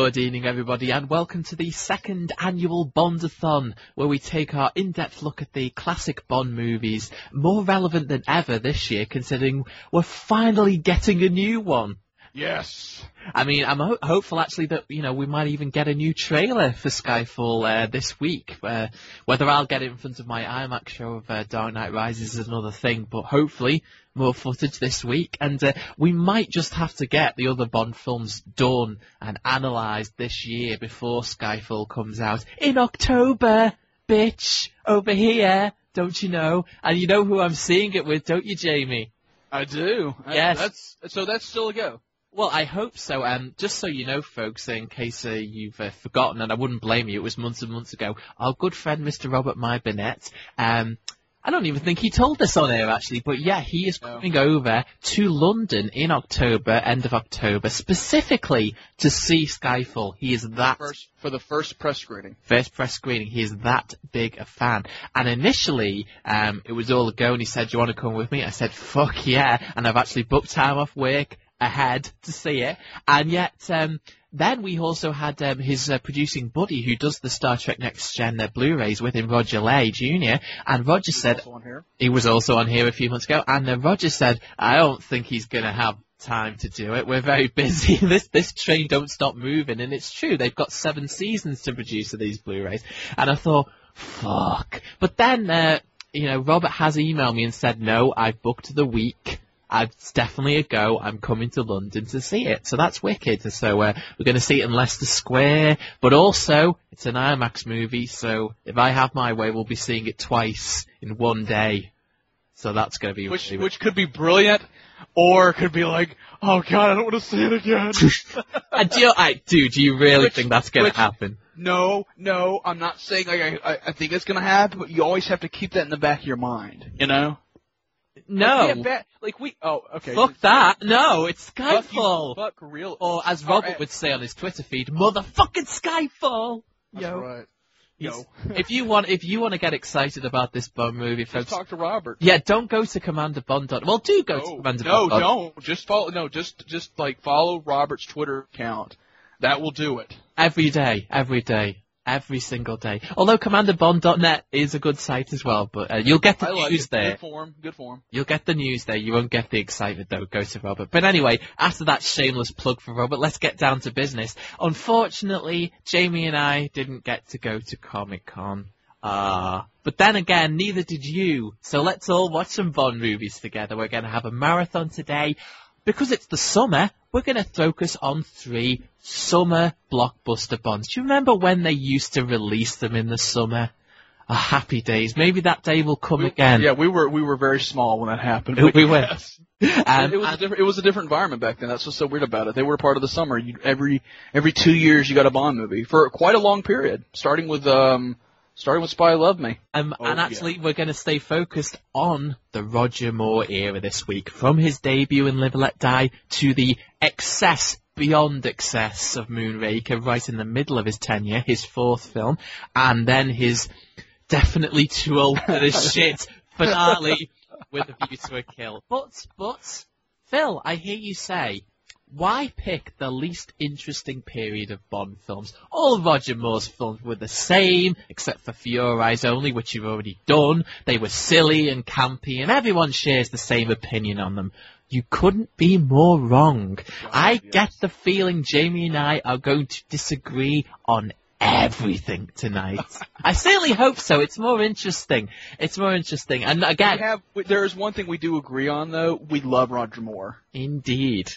Good evening, everybody, and welcome to the second annual Bondathon, where we take our in-depth look at the classic Bond movies, more relevant than ever this year, considering we're finally getting a new one. Yes. I mean, I'm hopeful, actually, that, you know, we might even get a new trailer for Skyfall this week. Whether I'll get it in front of my IMAX show of Dark Knight Rises is another thing, but hopefully more footage this week. And we might just have to get the other Bond films done and analysed this year before Skyfall comes out in October, bitch, over here, don't you know? And you know who I'm seeing it with, don't you, Jamie? I do. Yes. That's still a go. Well, I hope so. Just so you know, folks, in case you've forgotten, and I wouldn't blame you, it was months and months ago, our good friend Mr. Robert Myburnett, I don't even think he told us on air, actually, but yeah, he is coming over to London in October, end of October, specifically to see Skyfall. He is that... For the first press screening. First press screening. He is that big a fan. And initially, it was all a go, and he said, do you want to come with me? I said, fuck yeah, and I've actually booked time off work ahead to see it. And yet, then we also had his producing buddy who does the Star Trek Next Gen Blu-rays with him, Roger Lay Jr. And Roger said... He was also on here a few months ago. And Roger said, I don't think he's going to have time to do it. We're very busy. This train don't stop moving. And it's true. They've got 7 seasons to produce of these Blu-rays. And I thought, fuck. But then, you know, Robert has emailed me and said, no, I've booked the week. It's definitely a go. I'm coming to London to see it. So that's wicked. So we're going to see it in Leicester Square. But also, it's an IMAX movie. So if I have my way, we'll be seeing it twice in one day. So that's going to be... Which could be brilliant, or could be like, oh God, I don't want to see it again. Do you really think that's going to happen? No, I'm not saying I think it's going to happen, but you always have to keep that in the back of your mind, you know? No. Okay. Fuck that. No, it's Skyfall. Fuck real. Or as Robert would say on his Twitter feed, motherfucking Skyfall. That's right. Yo. If you want to get excited about this Bond movie, folks, just talk to Robert. Yeah, don't go to Commander Bond. Well, do go to Commander Bond. No, don't. Just follow. No, just follow Robert's Twitter account. That will do it. Every day. Every single day. Although CommanderBond.net is a good site as well, but you'll get the news there. Good form. You'll get the news there. You won't get the excitement, though. Go to Robert. But anyway, after that shameless plug for Robert, let's get down to business. Unfortunately, Jamie and I didn't get to go to Comic-Con. But then again, neither did you. So let's all watch some Bond movies together. We're going to have a marathon today. Because it's the summer, we're going to focus on 3 summer blockbuster Bonds. Do you remember when they used to release them in the summer? Happy days. Maybe that day will come again. Yeah, we were very small when that happened. We were. Yes. It was a different environment back then. That's what's so weird about it. They were part of the summer. Every 2 years you got a Bond movie for quite a long period, starting with Spy Love Me. We're going to stay focused on the Roger Moore era this week, from his debut in Live and Let Die to the excess, beyond excess of Moonraker, right in the middle of his tenure, his 4th film, and then his definitely too old for this shit finale with A View to a Kill. But, Phil, I hear you say, why pick the least interesting period of Bond films? All of Roger Moore's films were the same, except for For Your Eyes Only, which you've already done. They were silly and campy, and everyone shares the same opinion on them. You couldn't be more wrong. I get the feeling Jamie and I are going to disagree on everything tonight. I certainly hope so. It's more interesting. And again... There is one thing we do agree on, though. We love Roger Moore. Indeed.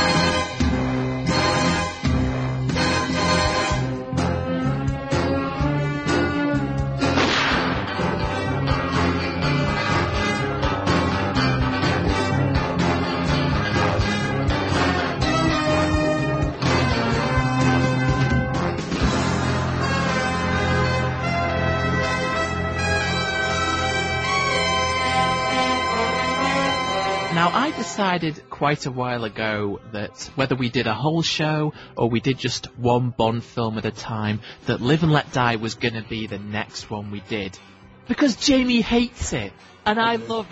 Now, I decided quite a while ago that whether we did a whole show or we did just one Bond film at a time, that Live and Let Die was going to be the next one we did. Because Jamie hates it, and I love it.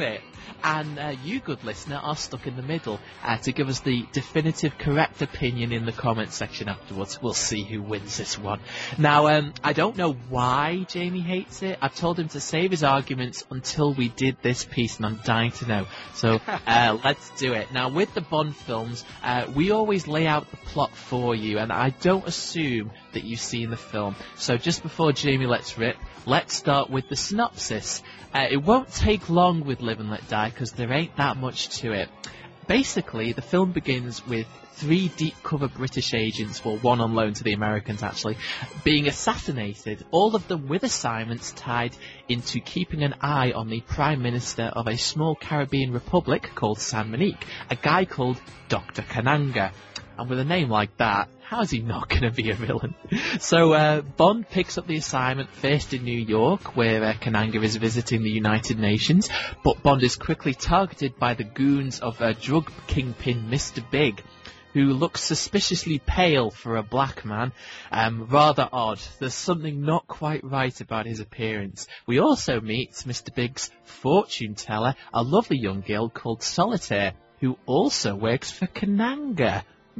And you, good listener, are stuck in the middle to give us the definitive correct opinion in the comments section afterwards. We'll see who wins this one. Now, I don't know why Jamie hates it. I've told him to save his arguments until we did this piece, and I'm dying to know. So let's do it. Now, with the Bond films, we always lay out the plot for you, and I don't assume that you've seen the film. So just before Jamie lets rip, let's start with the synopsis. It won't take long with Live and Let Die because there ain't that much to it. Basically, the film begins with 3 deep-cover British agents, well, one on loan to the Americans actually, being assassinated, all of them with assignments tied into keeping an eye on the Prime Minister of a small Caribbean republic called San Monique, a guy called Dr. Kananga. And with a name like that, how's he not going to be a villain? So Bond picks up the assignment first in New York, where Kananga is visiting the United Nations, but Bond is quickly targeted by the goons of drug kingpin Mr. Big, who looks suspiciously pale for a black man. Rather odd. There's something not quite right about his appearance. We also meet Mr. Big's fortune teller, a lovely young girl called Solitaire, who also works for Kananga.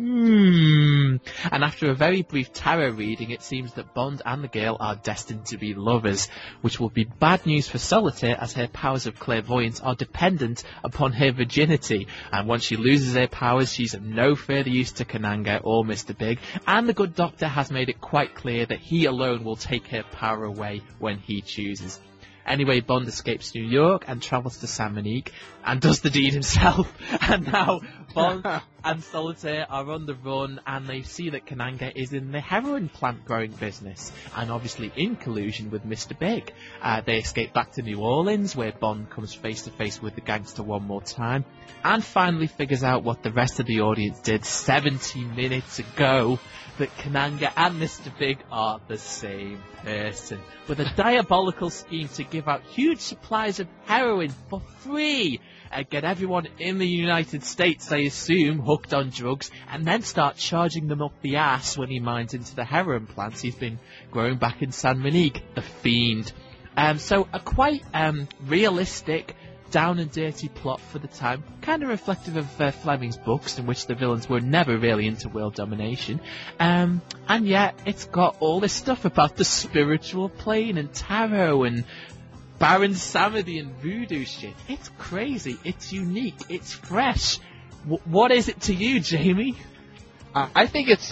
And after a very brief tarot reading, it seems that Bond and the girl are destined to be lovers, which will be bad news for Solitaire as her powers of clairvoyance are dependent upon her virginity, and once she loses her powers, she's of no further use to Kananga or Mr. Big, and the good doctor has made it quite clear that he alone will take her power away when he chooses. Anyway, Bond escapes New York and travels to San Monique and does the deed himself. And now Bond and Solitaire are on the run, and they see that Kananga is in the heroin plant growing business, and obviously in collusion with Mr. Big. They escape back to New Orleans, where Bond comes face to face with the gangster one more time, and finally figures out what the rest of the audience did 70 minutes ago, that Kananga and Mr. Big are the same person, with a diabolical scheme to give out huge supplies of heroin for free, get everyone in the United States, I assume, hooked on drugs, and then start charging them up the ass when he mines into the heroin plants he's been growing back in San Monique, the Fiend. So a quite realistic, down and dirty plot for the time, kind of reflective of Fleming's books, in which the villains were never really into world domination, and yet it's got all this stuff about the spiritual plane and tarot and Baron Samedi and voodoo shit. It's crazy, it's unique, it's fresh. What is it to you, Jamie? I think it's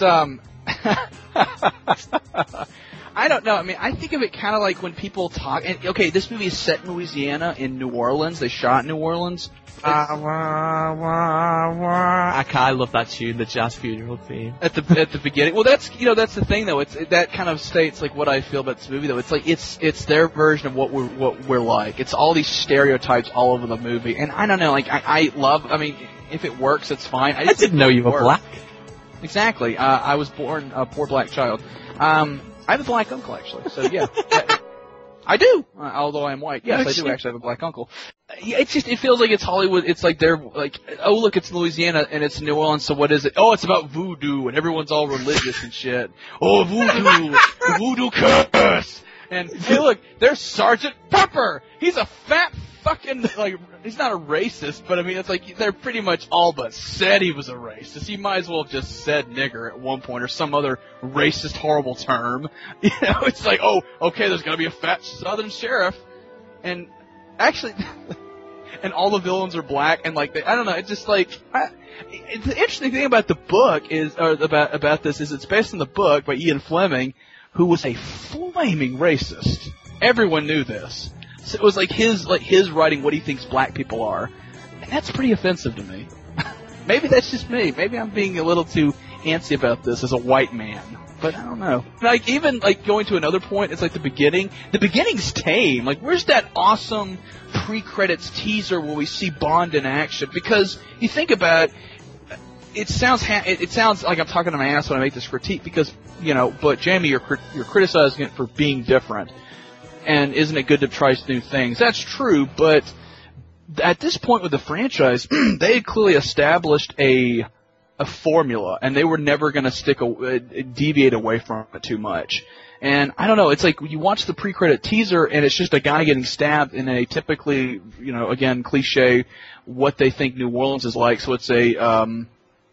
I don't know. I mean, I think of it kind of like when people talk. And okay, this movie is set in Louisiana, in New Orleans. They shot in New Orleans. I love that tune, the jazz funeral theme at the beginning. Well, that's the thing though. It's that kind of states like what I feel about this movie though. It's like it's their version of what we're like. It's all these stereotypes all over the movie, and I don't know. Like I love. I mean, if it works, it's fine. I didn't know you were black. Exactly. I was born a poor black child. I have a black uncle, actually, so yeah. I do, although I'm white. Yes, I do actually have a black uncle. Yeah, it feels like it's Hollywood. It's like they're like, oh look, it's Louisiana and it's New Orleans, so what is it? Oh, it's about voodoo and everyone's all religious and shit. Oh, voodoo, voodoo curse. And hey look, there's Sergeant Pepper! He's a fat fucking, like, he's not a racist, but I mean, it's like, they're pretty much all but said he was a racist. He might as well have just said nigger at one point, or some other racist, horrible term. You know, it's like, oh, okay, there's gonna be a fat southern sheriff. And, actually, and all the villains are black, and like, I don't know, it's just like, the interesting thing about the book is, or about this is it's based on the book by Ian Fleming, who was a flaming racist. Everyone knew this. So it was like his writing what he thinks black people are. And that's pretty offensive to me. Maybe that's just me. Maybe I'm being a little too antsy about this as a white man. But I don't know. Like, even, like, going to another point, it's like the beginning. The beginning's tame. Like, where's that awesome pre-credits teaser where we see Bond in action? Because you think about it, it sounds like I'm talking to my ass when I make this critique because, you know, but Jamie, you're criticizing it for being different. And isn't it good to try new things? That's true, but at this point with the franchise, they had clearly established a a formula, and they were never going to deviate away from it too much. And I don't know, it's like you watch the pre-credit teaser, and it's just a guy getting stabbed in a typically, again, cliche, what they think New Orleans is like. So it's a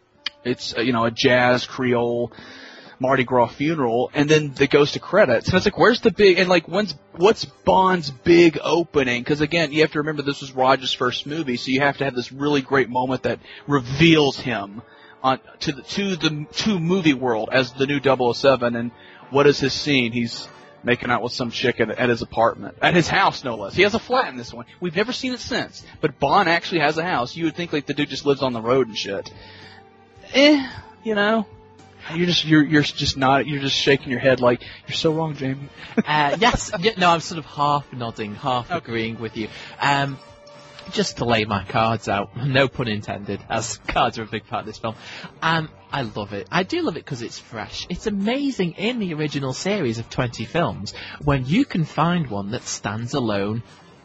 jazz Creole Mardi Gras funeral, and then it goes to credits, and it's like, where's the big, and like, what's Bond's big opening? Because again, you have to remember this was Roger's first movie, so you have to have this really great moment that reveals him to the movie world as the new 007. And what is his scene? He's making out with some chick at his apartment, at his house, no less. He has a flat in this one. We've never seen it since, but Bond actually has a house. You would think like the dude just lives on the road and shit. You're just shaking your head like, you're so wrong, Jamie. Yes, I'm sort of half nodding, half agreeing with you. Just to lay my cards out, no pun intended, as cards are a big part of this film. I love it. I do love it because it's fresh. It's amazing in the original series of 20 films when you can find one that stands alone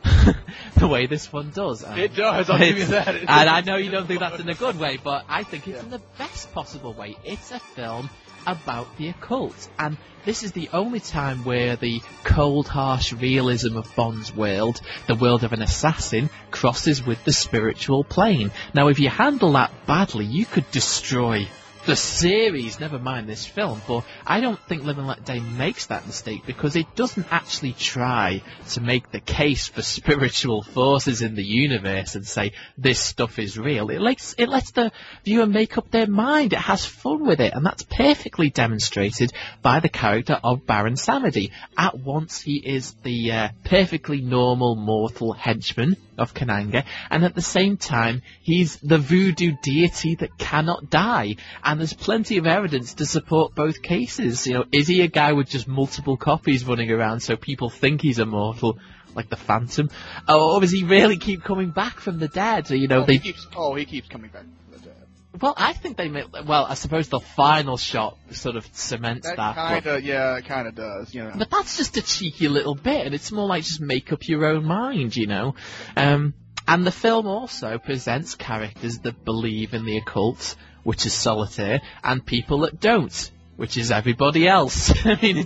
the way this one does. It does, I'll give you that. And I know you don't think that's in a good way, but I think it's in the best possible way. It's a film about the occult, and this is the only time where the cold, harsh realism of Bond's world, the world of an assassin, crosses with the spiritual plane. Now, if you handle that badly, you could destroy the series, never mind this film, but I don't think Live and Let Die makes that mistake because it doesn't actually try to make the case for spiritual forces in the universe and say this stuff is real. It lets the viewer make up their mind. It has fun with it, and that's perfectly demonstrated by the character of Baron Samedi. At once he is the perfectly normal mortal henchman of Kananga, and at the same time he's the voodoo deity that cannot die. And there's plenty of evidence to support both cases. Is he a guy with just multiple copies running around so people think he's immortal, like the Phantom? Or does he really keep coming back from the dead? He keeps coming back from the dead. Well, I think I suppose the final shot sort of cements that. It kind of does, But that's just a cheeky little bit, and it's more like just make up your own mind, And the film also presents characters that believe in the occult, which is Solitaire, and people that don't, which is everybody else. I mean,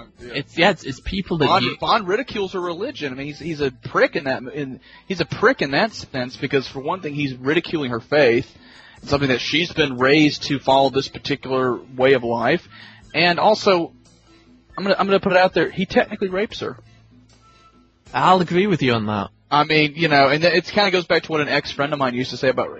it's people that Bond ridicules her religion. I mean, he's a prick in that sense because for one thing, he's ridiculing her faith, something that she's been raised to follow this particular way of life, and also, I'm gonna put it out there, he technically rapes her. I'll agree with you on that. I mean, and it kind of goes back to what an ex-friend of mine used to say about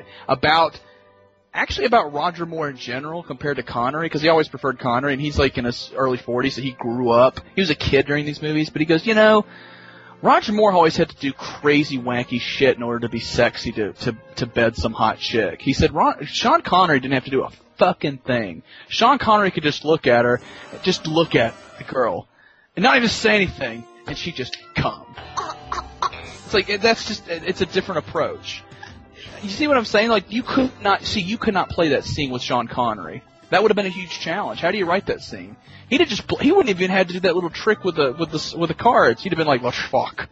Roger Moore in general compared to Connery, because he always preferred Connery, and he's like in his early 40s, so he grew up. He was a kid during these movies, but he goes, Roger Moore always had to do crazy, wanky shit in order to be sexy to bed some hot chick. He said Sean Connery didn't have to do a fucking thing. Sean Connery could just look at her, just look at the girl, and not even say anything, and she'd just come. It's like, it's a different approach. You see what I'm saying? Like, you could not play that scene with Sean Connery. That would have been a huge challenge. How do you write that scene? He wouldn't even had to do that little trick with the cards. He'd have been like, well, fuck.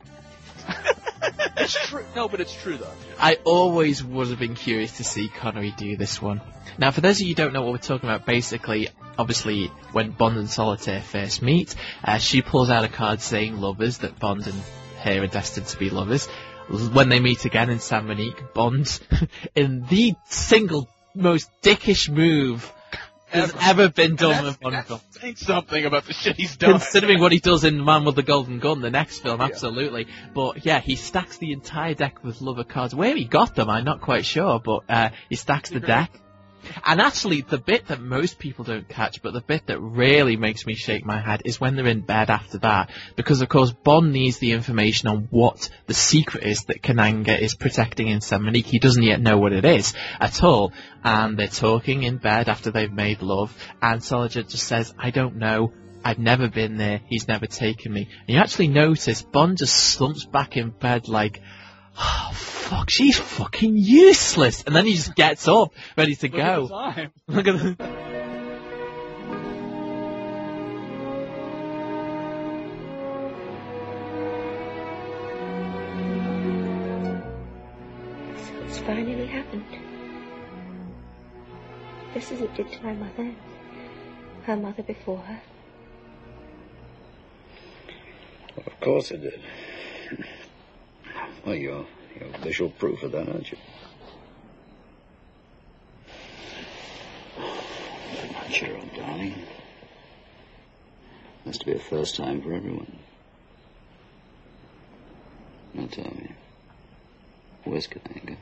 It's true. No, but it's true though. I always would have been curious to see Connery do this one. Now, for those of you who don't know what we're talking about, basically, obviously, when Bond and Solitaire first meet, she pulls out a card saying lovers, that Bond and her are destined to be lovers. When they meet again in Saint Monique, Bond, in the single most dickish move has ever been done with Bond film. Saying something about the shit he's done. Considering what he does in Man with the Golden Gun, the next film, absolutely. But yeah, he stacks the entire deck with lover cards. Where he got them, I'm not quite sure, but he stacks the deck. And actually, the bit that most people don't catch, but the bit that really makes me shake my head, is when they're in bed after that. Because, of course, Bond needs the information on what the secret is that Kananga is protecting in Saint Monique. He doesn't yet know what it is at all. And they're talking in bed after they've made love. And Soldier just says, I don't know. I've never been there. He's never taken me. And you actually notice Bond just slumps back in bed like, oh, fuck, she's fucking useless. And then he just gets up, ready to go. Look at the time. So it's finally happened. just as it did to my mother, her mother before her. Well, of course it did. Well, you're visual proof of that, aren't you? Cheer up, darling. Must be a first time for everyone. Now tell me, where's Kananga?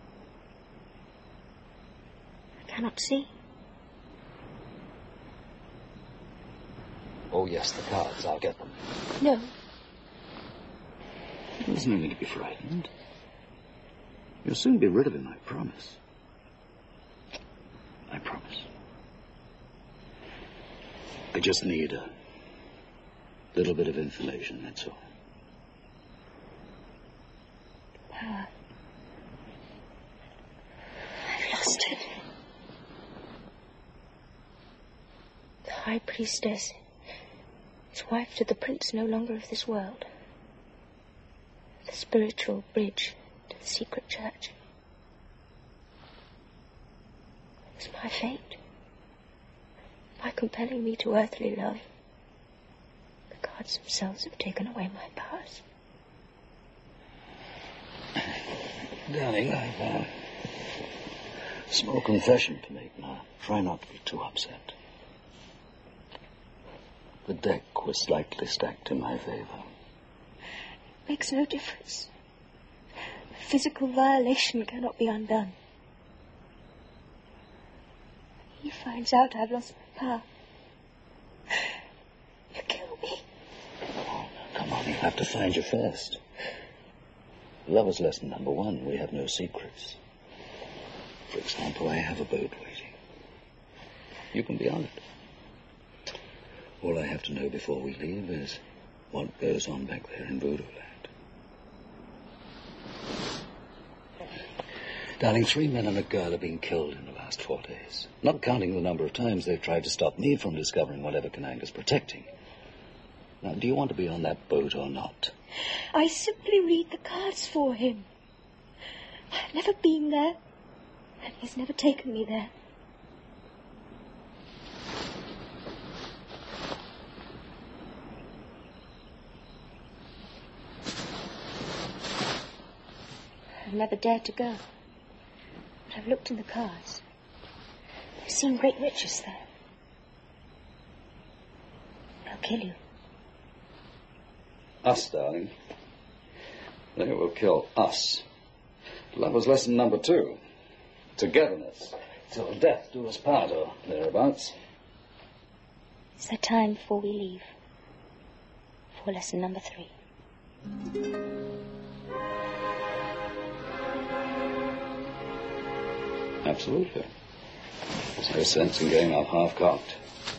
I cannot see. Oh, yes, the cards. I'll get them. No. There's no need to be frightened. You'll soon be rid of him, I promise. I promise. I just need a little bit of information, that's all. Power. I've lost it. The High Priestess is wife to the Prince no longer of this world. The spiritual bridge to the secret church. It's my fate. By compelling me to earthly love, the gods themselves have taken away my powers. Darling, I've a small confession to make now. Try not to be too upset. The deck was slightly stacked in my favor. Makes no difference. The physical violation cannot be undone. He finds out I've lost my power. You kill me. Oh, come on, he'll have to find you first. Lover's lesson number 1, we have no secrets. For example, I have a boat waiting. You can be on it. All I have to know before we leave is what goes on back there in Voodoo Land. Darling, 3 men and a girl have been killed in the last 4 days. Not counting the number of times they've tried to stop me from discovering whatever Kananga's protecting. Now, do you want to be on that boat or not? I simply read the cards for him. I've never been there, and he's never taken me there. I've never dared to go. But I've looked in the cards. I've seen great riches there. They'll kill you. Us, darling. They will kill us. Lover's lesson number 2. Togetherness. Till death do us part, or thereabouts. Is there time before we leave? For lesson number 3. Absolutely. There's no sense in getting off half-cocked.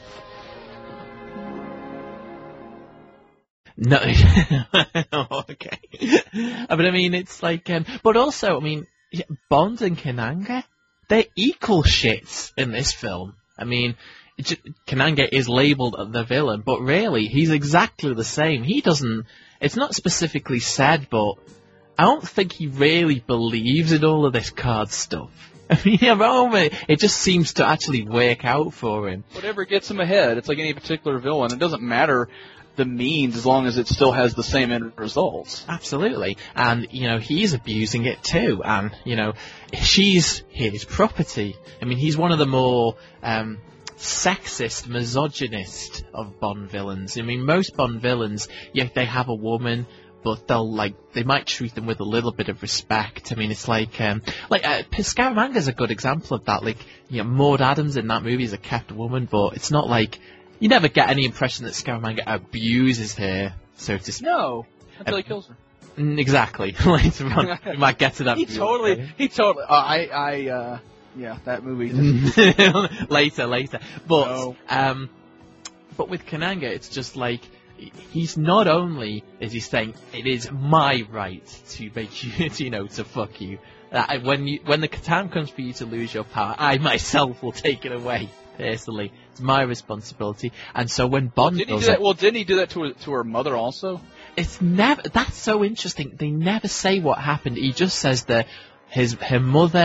No, okay. But I mean, it's like, but also, I mean, Bond and Kananga, they're equal shits in this film. I mean, Kananga is labelled the villain, but really, he's exactly the same. He doesn't, it's not specifically said, but I don't think he really believes in all of this card stuff. I mean, it just seems to actually work out for him. Whatever gets him ahead, it's like any particular villain. It doesn't matter the means as long as it still has the same end results. Absolutely. And, he's abusing it too. And, she's his property. I mean, he's one of the more sexist, misogynist of Bond villains. I mean, most Bond villains, they have a woman, but they might treat them with a little bit of respect. I mean, it's like Scaramanga's a good example of that. Maud Adams in that movie is a kept woman, but it's not like, you never get any impression that Scaramanga abuses her, so to speak. No, until he kills her. Exactly. Later on, we might get to that. He totally, yeah, that movie. later. But, no. But with Kananga, it's just like, he's not only is he saying it is my right to make you, to fuck you. When the time comes for you to lose your power, I myself will take it away personally. It's my responsibility. And so when Bond didn't he do that to her mother also? It's never. That's so interesting. They never say what happened. He just says that her mother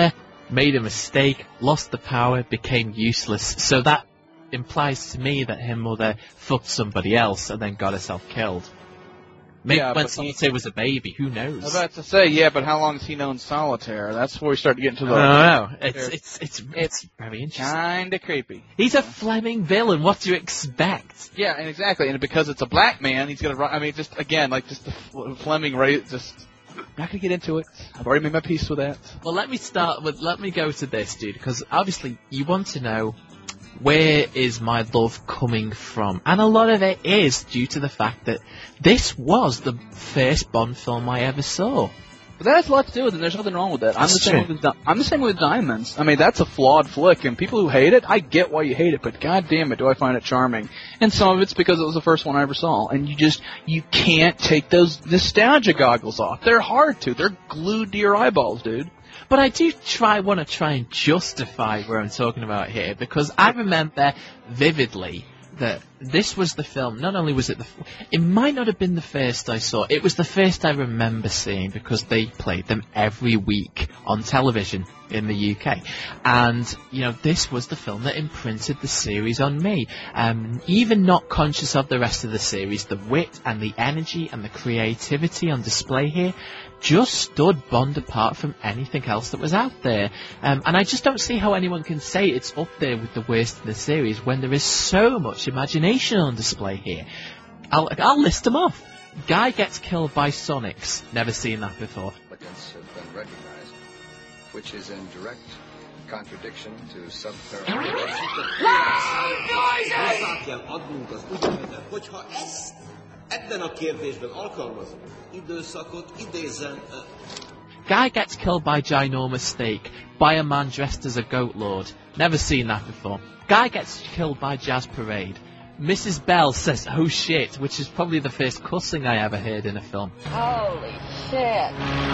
made a mistake, lost the power, became useless. So that implies to me that her mother fucked somebody else and then got herself killed. Maybe when Solitaire was a baby, who knows? I was about to say, yeah, but how long has he known Solitaire? That's where we start to get into the... I don't know. It's very interesting. Kinda creepy. He's a Fleming villain. What do you expect? Yeah, and exactly. And because it's a black man, he's gonna run... I mean, just, again, like, just the Fleming, right? Just... Not gonna get into it. I've already made my peace with that. Well, let me go to this, dude, because obviously you want to know where is my love coming from? And a lot of it is due to the fact that this was the first Bond film I ever saw. But that has a lot to do with it, and there's nothing wrong with that. I'm the same with Diamonds. I mean, that's a flawed flick, and people who hate it, I get why you hate it, but god damn it, do I find it charming. And some of it's because it was the first one I ever saw, and you can't take those nostalgia goggles off. They're hard to. They're glued to your eyeballs, dude. But I do want to try and justify where I'm talking about here, because I remember vividly that this was the film. Not only was it it might not have been the first I saw. It was the first I remember seeing because they played them every week on television in the UK. And, you know, this was the film that imprinted the series on me. Even not conscious of the rest of the series, the wit and the energy and the creativity on display here just stood Bond apart from anything else that was out there. And I just don't see how anyone can say it's up there with the worst in the series when there is so much imagination on display here. I'll list them off. Guy gets killed by Sonics. Never seen that before. Applicants have been recognized, which is in direct contradiction to subparamedic. Guy gets killed by ginormous steak by a man dressed as a goat lord. Never seen that before. Guy gets killed by Jazz Parade. Mrs. Bell says, "Oh shit," which is probably the first cussing I ever heard in a film. Holy shit.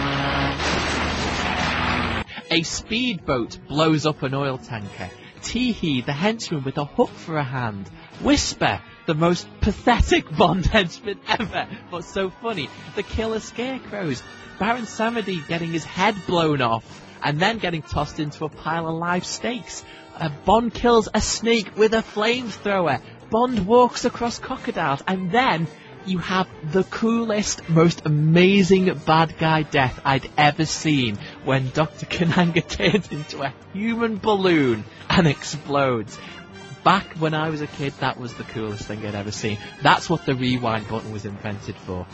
A speedboat blows up an oil tanker. Tee-hee, the henchman with a hook for a hand. Whisper, the most pathetic Bond henchman ever, but so funny. The killer scarecrows. Baron Samedi getting his head blown off and then getting tossed into a pile of live steaks. Bond kills a snake with a flamethrower. Bond walks across crocodiles, and then you have the coolest, most amazing bad guy death I'd ever seen when Dr. Kananga turns into a human balloon and explodes. Back when I was a kid, that was the coolest thing I'd ever seen. That's what the rewind button was invented for.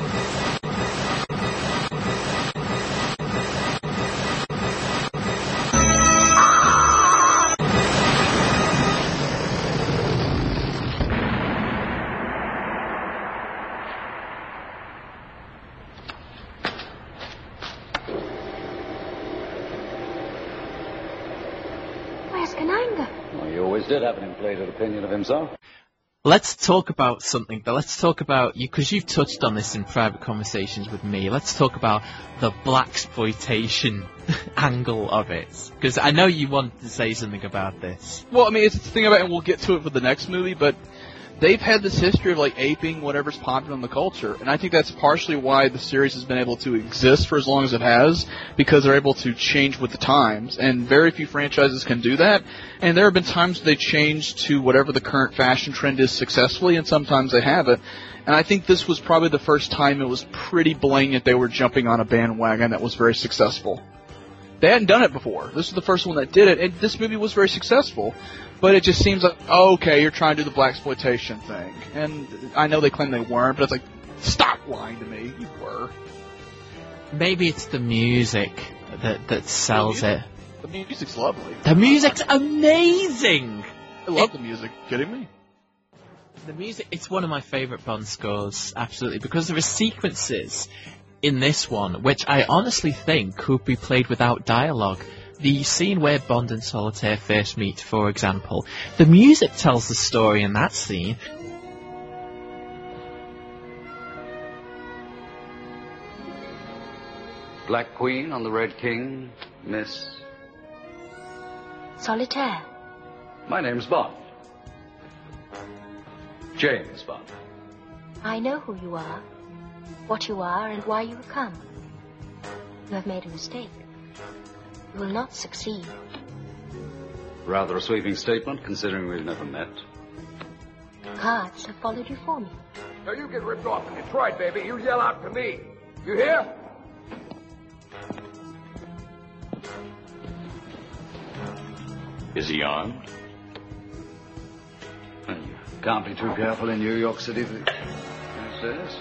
Did have an inflated opinion of himself. Let's talk about something, but let's talk about you, because you've touched on this in private conversations with me. Let's talk about the blaxploitation angle of it, because I know you wanted to say something about this. Well, I mean, it's the thing about it, and we'll get to it for the next movie, but they've had this history of, like, aping whatever's popular in the culture, and I think that's partially why the series has been able to exist for as long as it has, because they're able to change with the times, and very few franchises can do that, and there have been times they change to whatever the current fashion trend is successfully, and sometimes they haven't, and I think this was probably the first time it was pretty blatant they were jumping on a bandwagon that was very successful. They hadn't done it before. This was the first one that did it, and this movie was very successful. But it just seems like, oh, okay, you're trying to do the blaxploitation thing. And I know they claim they weren't, but it's like, stop lying to me. You were. Maybe it's the music that sells it. The music's lovely. The music's amazing! I love the music. Kidding me? The music, it's one of my favourite Bond scores, absolutely, because there are sequences in this one which I honestly think could be played without dialogue. The scene where Bond and Solitaire first meet, for example, the music tells the story in that scene. Black Queen on the Red King, Miss... Solitaire. My name's Bond. James Bond. I know who you are, what you are, and why you have come. You have made a mistake. You will not succeed. Rather a sweeping statement, considering we've never met. Cards have followed you for me. Now you get ripped off in Detroit, baby. You yell out to me. You hear? Is he armed? Well, you can't be too careful in New York City these days.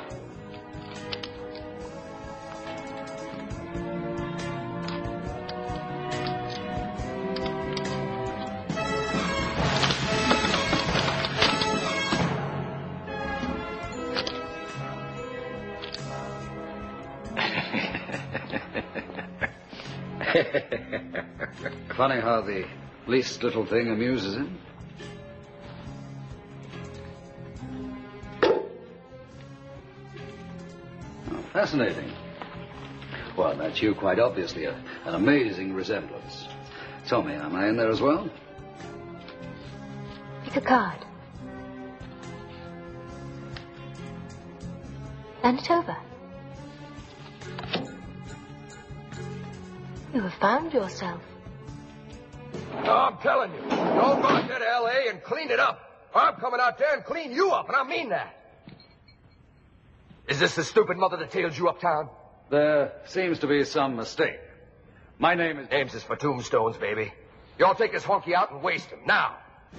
Funny how the least little thing amuses him. Oh, fascinating. Well, that's you, quite obviously. An amazing resemblance. Tell me, am I in there as well? Pick a card. Hand it over. You have found yourself. No, I'm telling you. Don't go out there to L.A. and clean it up. I'm coming out there and clean you up, and I mean that. Is this the stupid mother that tailed you uptown? There seems to be some mistake. My name is... Names is for tombstones, baby. You all take this honky out and waste him, now.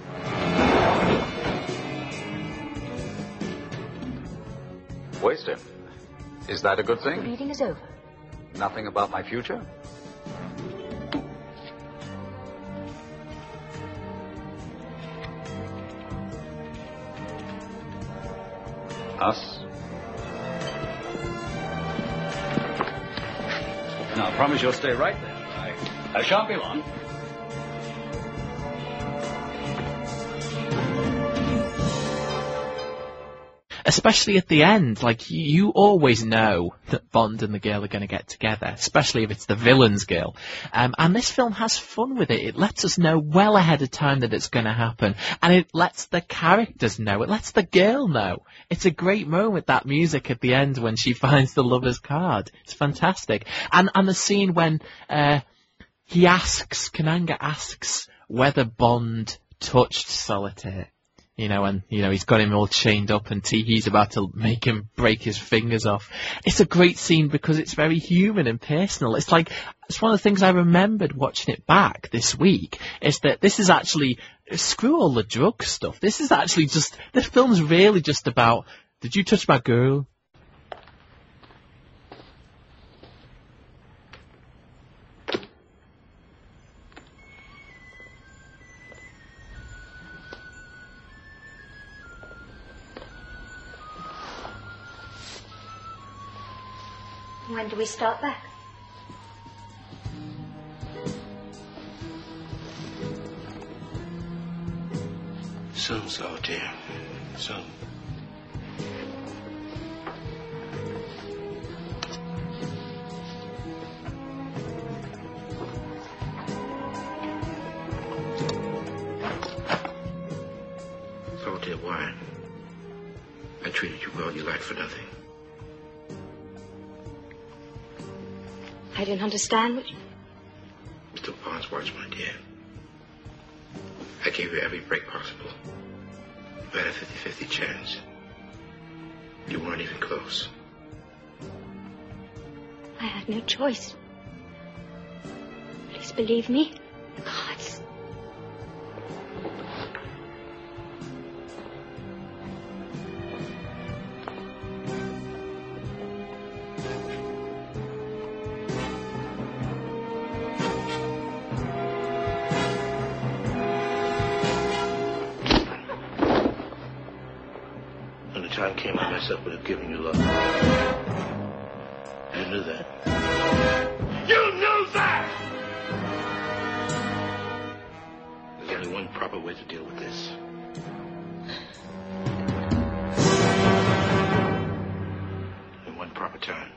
Waste him. Is that a good The thing? reading is over. Nothing about my future? Us? Now, I promise you'll stay right there. I shan't be long. Especially at the end, like, you always know that Bond and the girl are going to get together, especially if it's the villain's girl. And this film has fun with it. It lets us know well ahead of time that it's going to happen. And it lets the characters know. It lets the girl know. It's a great moment, that music at the end when she finds the lover's card. It's fantastic. And the scene when Kananga asks whether Bond touched Solitaire. You know, and, you know, he's got him all chained up and he's about to make him break his fingers off. It's a great scene because it's very human and personal. It's like, it's one of the things I remembered watching it back this week, is that this is actually, screw all the drug stuff. This is actually just, this film's really just about, did you touch my girl? When do we start back? Soon, Solitaire. Soon. Solitaire, why? I treated you well. You lacked for nothing. I don't understand what you... Mr. Farnsworth, my dear. I gave you every break possible. You had a 50-50 chance. You weren't even close. I had no choice. Please believe me. The cards. When the time came, I myself would have given you love. You knew that. You knew that! There's only one proper way to deal with this. And one proper time.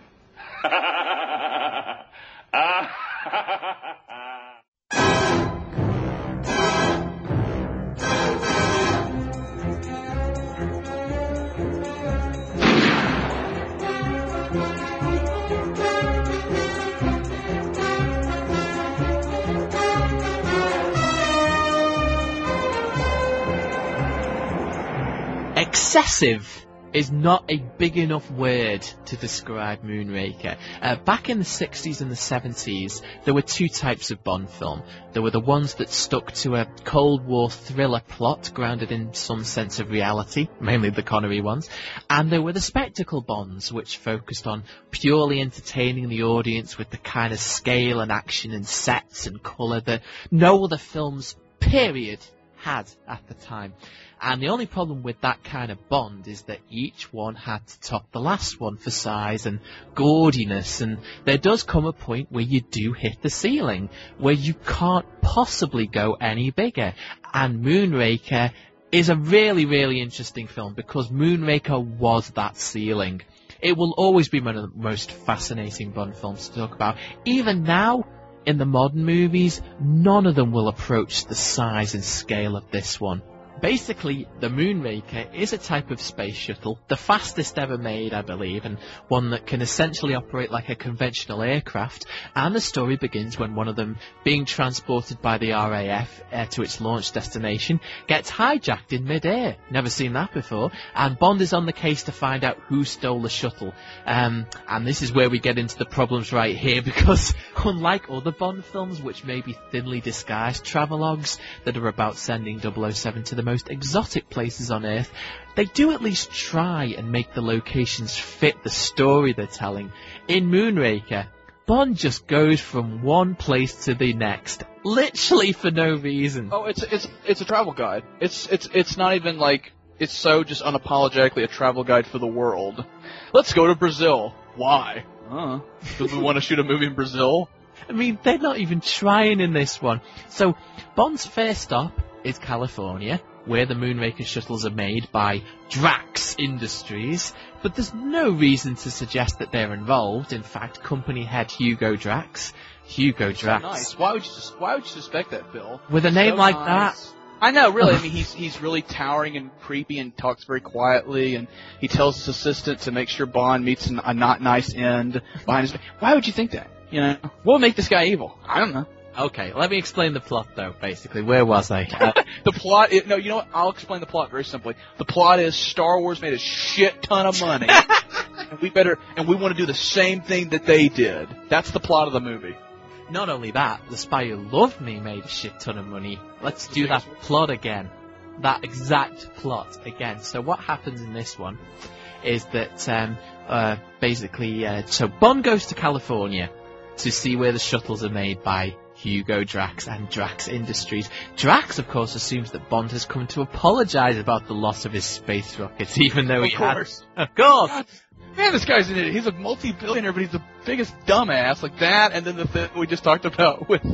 Obsessive is not a big enough word to describe Moonraker. Back in the 60s and the 70s, there were two types of Bond film. There were the ones that stuck to a Cold War thriller plot grounded in some sense of reality, mainly the Connery ones, and there were the spectacle Bonds, which focused on purely entertaining the audience with the kind of scale and action and sets and colour that no other films, period, had at the time. And the only problem with that kind of Bond is that each one had to top the last one for size and gaudiness, and there does come a point where you do hit the ceiling, where you can't possibly go any bigger. And Moonraker is a really, really interesting film because Moonraker was that ceiling. It will always be one of the most fascinating Bond films to talk about. Even now, in the modern movies, none of them will approach the size and scale of this one. Basically, the Moonraker is a type of space shuttle, the fastest ever made, I believe, and one that can essentially operate like a conventional aircraft, and the story begins when one of them, being transported by the RAF to its launch destination, gets hijacked in mid-air. Never seen that before, and Bond is on the case to find out who stole the shuttle. And this is where we get into the problems right here, because unlike other Bond films, which may be thinly disguised travelogues that are about sending 007 to the most exotic places on Earth, they do at least try and make the locations fit the story they're telling. In Moonraker, Bond just goes from one place to the next, literally for no reason. Oh, it's a travel guide. It's not even like, it's so just unapologetically a travel guide for the world. Let's go to Brazil. Why? Do we want to shoot a movie in Brazil? I mean, they're not even trying in this one. So, Bond's first stop is California, where the Moonraker shuttles are made by Drax Industries, but there's no reason to suggest that they're involved. In fact, company head Hugo Drax. Hugo Drax. So nice. Why would you suspect that, Bill? With a name like that? I know, really. I mean, he's really towering and creepy and talks very quietly, and he tells his assistant to make sure Bond meets a not nice end behind his back. Why would you think that? You know, what would make this guy evil? I don't know. Okay, let me explain the plot, though, basically. Where was I? The plot is... No, you know what? I'll explain the plot very simply. The plot is Star Wars made a shit ton of money, and we want to do the same thing that they did. That's the plot of the movie. Not only that, The Spy Who Loved Me made a shit ton of money. Let's do that plot again. That exact plot again. So what happens in this one is that, so Bond goes to California to see where the shuttles are made by Hugo Drax and Drax Industries. Drax, of course, assumes that Bond has come to apologise about the loss of his space rockets, even though he has. Of course! God, man, this guy's an idiot. He's a multi-billionaire, but he's the biggest dumbass. Like that, and then the thing we just talked about with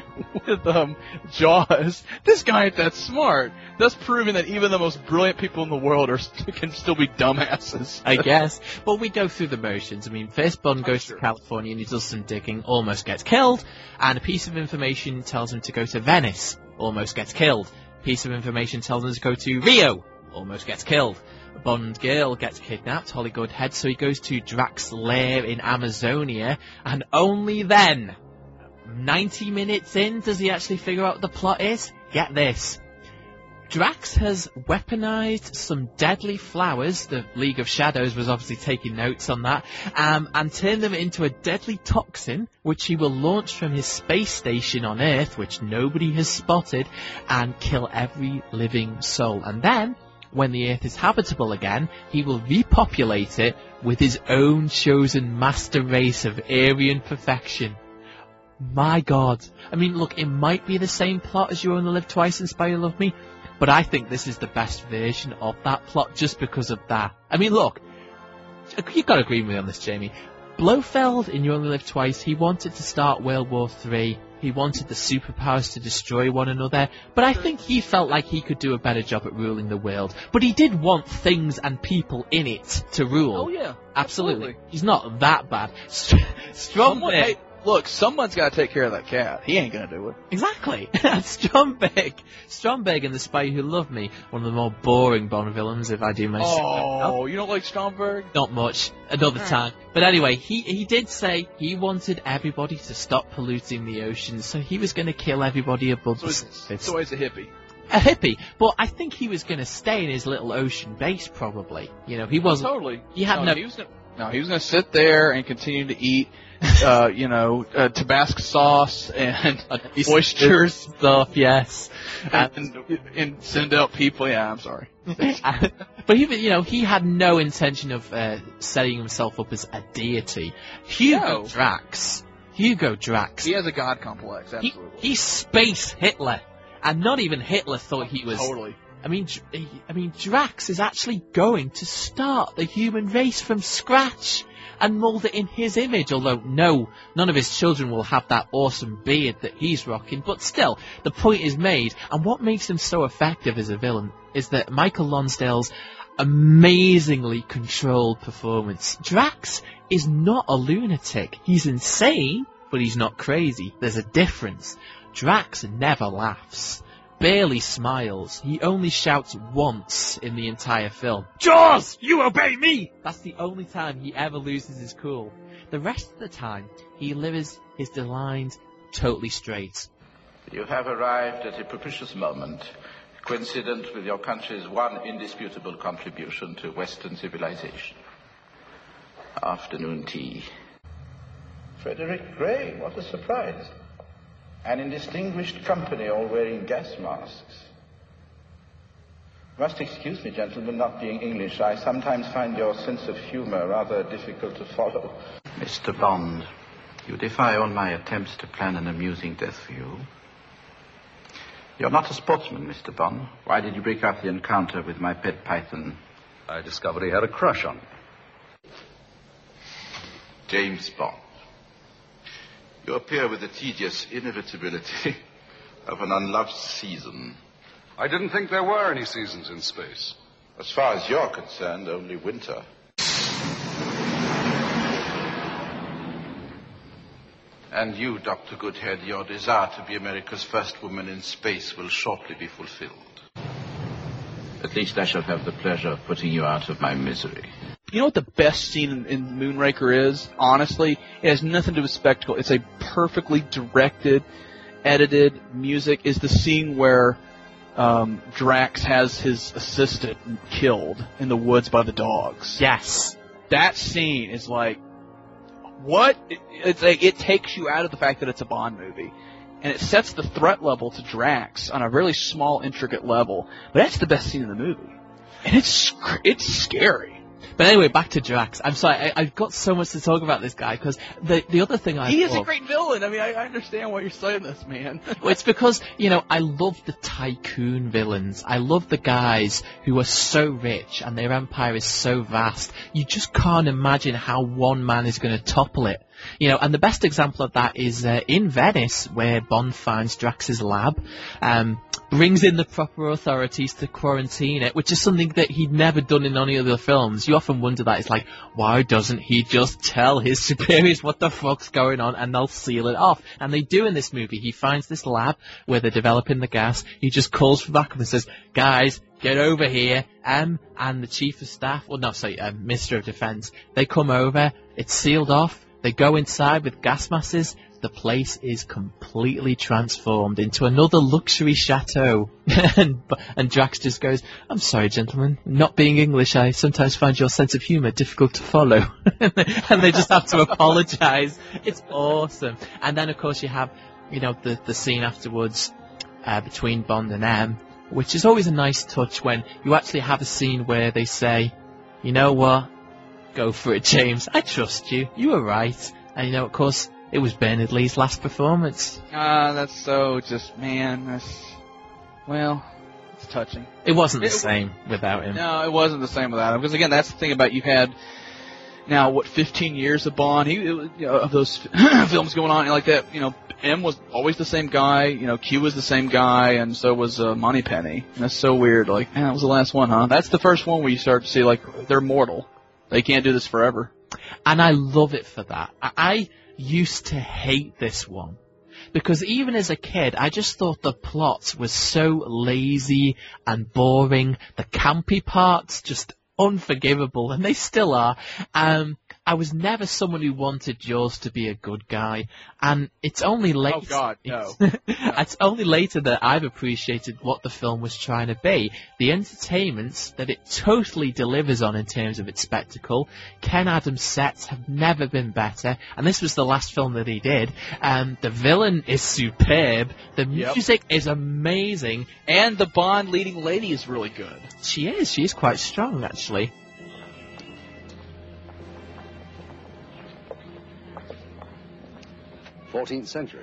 Jaws. This guy ain't that smart. Thus proving that even the most brilliant people in the world can still be dumbasses. I guess. Well, we go through the motions. I mean, first Bond goes to California and he does some digging, almost gets killed, and a piece of information tells him to go to Venice, almost gets killed. A piece of information tells him to go to Rio, almost gets killed. Bond girl gets kidnapped, Holly Goodhead, so he goes to Drax's lair in Amazonia, and only then, 90 minutes in, does he actually figure out what the plot is? Get this. Drax has weaponized some deadly flowers, the League of Shadows was obviously taking notes on that, and turned them into a deadly toxin, which he will launch from his space station on Earth, which nobody has spotted, and kill every living soul. And then, when the Earth is habitable again, he will repopulate it with his own chosen master race of Aryan perfection. My God. I mean, look, it might be the same plot as You Only Live Twice and Spy Who Loved Me, but I think this is the best version of that plot just because of that. I mean, look, you've got to agree with me on this, Jamie. Blofeld in You Only Live Twice, he wanted to start World War III. He wanted the superpowers to destroy one another, but I think he felt like he could do a better job at ruling the world. But he did want things and people in it to rule. Oh yeah, absolutely. He's not that bad. Stromberg. Look, someone's got to take care of that cat. He ain't gonna do it. Exactly. Stromberg in The Spy Who Loved Me, one of the more boring Bond villains, if I do myself. Oh, you don't like Stromberg? Not much. Another time. But anyway, he did say he wanted everybody to stop polluting the ocean, so he was going to kill everybody above the surface. So he's a hippie. a hippie. But I think he was going to stay in his little ocean base, probably. You know, he wasn't. Totally. He had no. He was going to sit there and continue to eat, Tabasco sauce and oysters stuff. Yes, and send out people. Yeah, I'm sorry. But he had no intention of setting himself up as a deity. Hugo Drax. He has a god complex. Absolutely. He's space Hitler, and not even Hitler thought he was. Totally. I mean, Drax is actually going to start the human race from scratch and mould it in his image, although none of his children will have that awesome beard that he's rocking, but still, the point is made, and what makes him so effective as a villain is that Michael Lonsdale's amazingly controlled performance. Drax is not a lunatic. He's insane, but he's not crazy. There's a difference. Drax never laughs. Barely smiles. He only shouts once in the entire film. Jaws, you obey me! That's the only time he ever loses his cool. The rest of the time, he delivers his lines totally straight. You have arrived at a propitious moment, coincident with your country's one indisputable contribution to Western civilization. Afternoon tea. Frederick Gray, what a surprise. And in distinguished company, all wearing gas masks. Must excuse me, gentlemen, not being English. I sometimes find your sense of humor rather difficult to follow. Mr. Bond, you defy all my attempts to plan an amusing death for you. You're not a sportsman, Mr. Bond. Why did you break up the encounter with my pet python? I discovered he had a crush on me. James Bond. You appear with the tedious inevitability of an unloved season. I didn't think there were any seasons in space. As far as you're concerned, only winter. And you, Dr. Goodhead, your desire to be America's first woman in space will shortly be fulfilled. At least I shall have the pleasure of putting you out of my misery. You know what the best scene in Moonraker is? Honestly, it has nothing to do with spectacle. It's a perfectly directed, edited music. Is the scene where Drax has his assistant killed in the woods by the dogs. Yes. That scene is like, what? It's like, it takes you out of the fact that it's a Bond movie. And it sets the threat level to Drax on a really small, intricate level. But that's the best scene in the movie. And it's scary. But anyway, back to Drax. I'm sorry, I've got so much to talk about this guy, because the other thing He is a great villain. I mean, I understand why you're saying this, man. Well, it's because, I love the tycoon villains. I love the guys who are so rich and their empire is so vast. You just can't imagine how one man is going to topple it. And the best example of that is in Venice, where Bond finds Drax's lab, brings in the proper authorities to quarantine it, which is something that he'd never done in any other films. You often wonder that. It's like, why doesn't he just tell his superiors what the fuck's going on and they'll seal it off? And they do in this movie. He finds this lab where they're developing the gas. He just calls for backup and says, guys, get over here. And the chief of staff, Minister of Defense, they come over. It's sealed off. They go inside with gas masses. The place is completely transformed into another luxury chateau. and Drax just goes, I'm sorry, gentlemen. Not being English, I sometimes find your sense of humour difficult to follow. And they just have to apologise. It's awesome. And then, of course, you have, the scene afterwards between Bond and M, which is always a nice touch when you actually have a scene where they say, you know what? Go for it, James. I trust you. You were right. And, of course, it was Bernard Lee's last performance. That's so it's touching. It wasn't the same without him. No, it wasn't the same without him. Because, again, that's the thing about, you've had now, 15 years of Bond, of those films going on like that, M was always the same guy, Q was the same guy, and so was Moneypenny. And that's so weird. Like, man, that was the last one, huh? That's the first one where you start to see, they're mortal. They can't do this forever. And I love it for that. I used to hate this one. Because even as a kid, I just thought the plot was so lazy and boring. The campy parts, just unforgivable, and they still are. I was never someone who wanted Jaws to be a good guy, and it's only later. Oh God, no. It's only later that I've appreciated what the film was trying to be. The entertainment that it totally delivers on in terms of its spectacle. Ken Adams' sets have never been better, and this was the last film that he did. The villain is superb. The music is amazing, and the Bond leading lady is really good. She is. She is quite strong, actually. 14th century.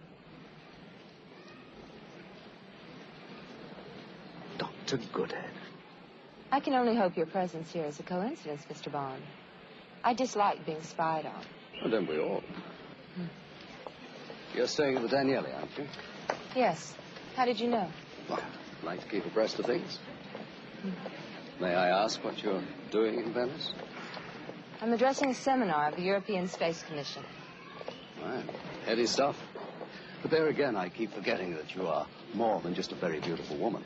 Dr. Goodhead. I can only hope your presence here is a coincidence, Mr. Bond. I dislike being spied on. Well, don't we all? You're staying at the Daniele, aren't you? Yes. How did you know? Well, I'd like to keep abreast of things. May I ask what you're doing in Venice? I'm addressing a seminar of the European Space Commission. Right. Heady stuff. But there again, I keep forgetting that you are more than just a very beautiful woman.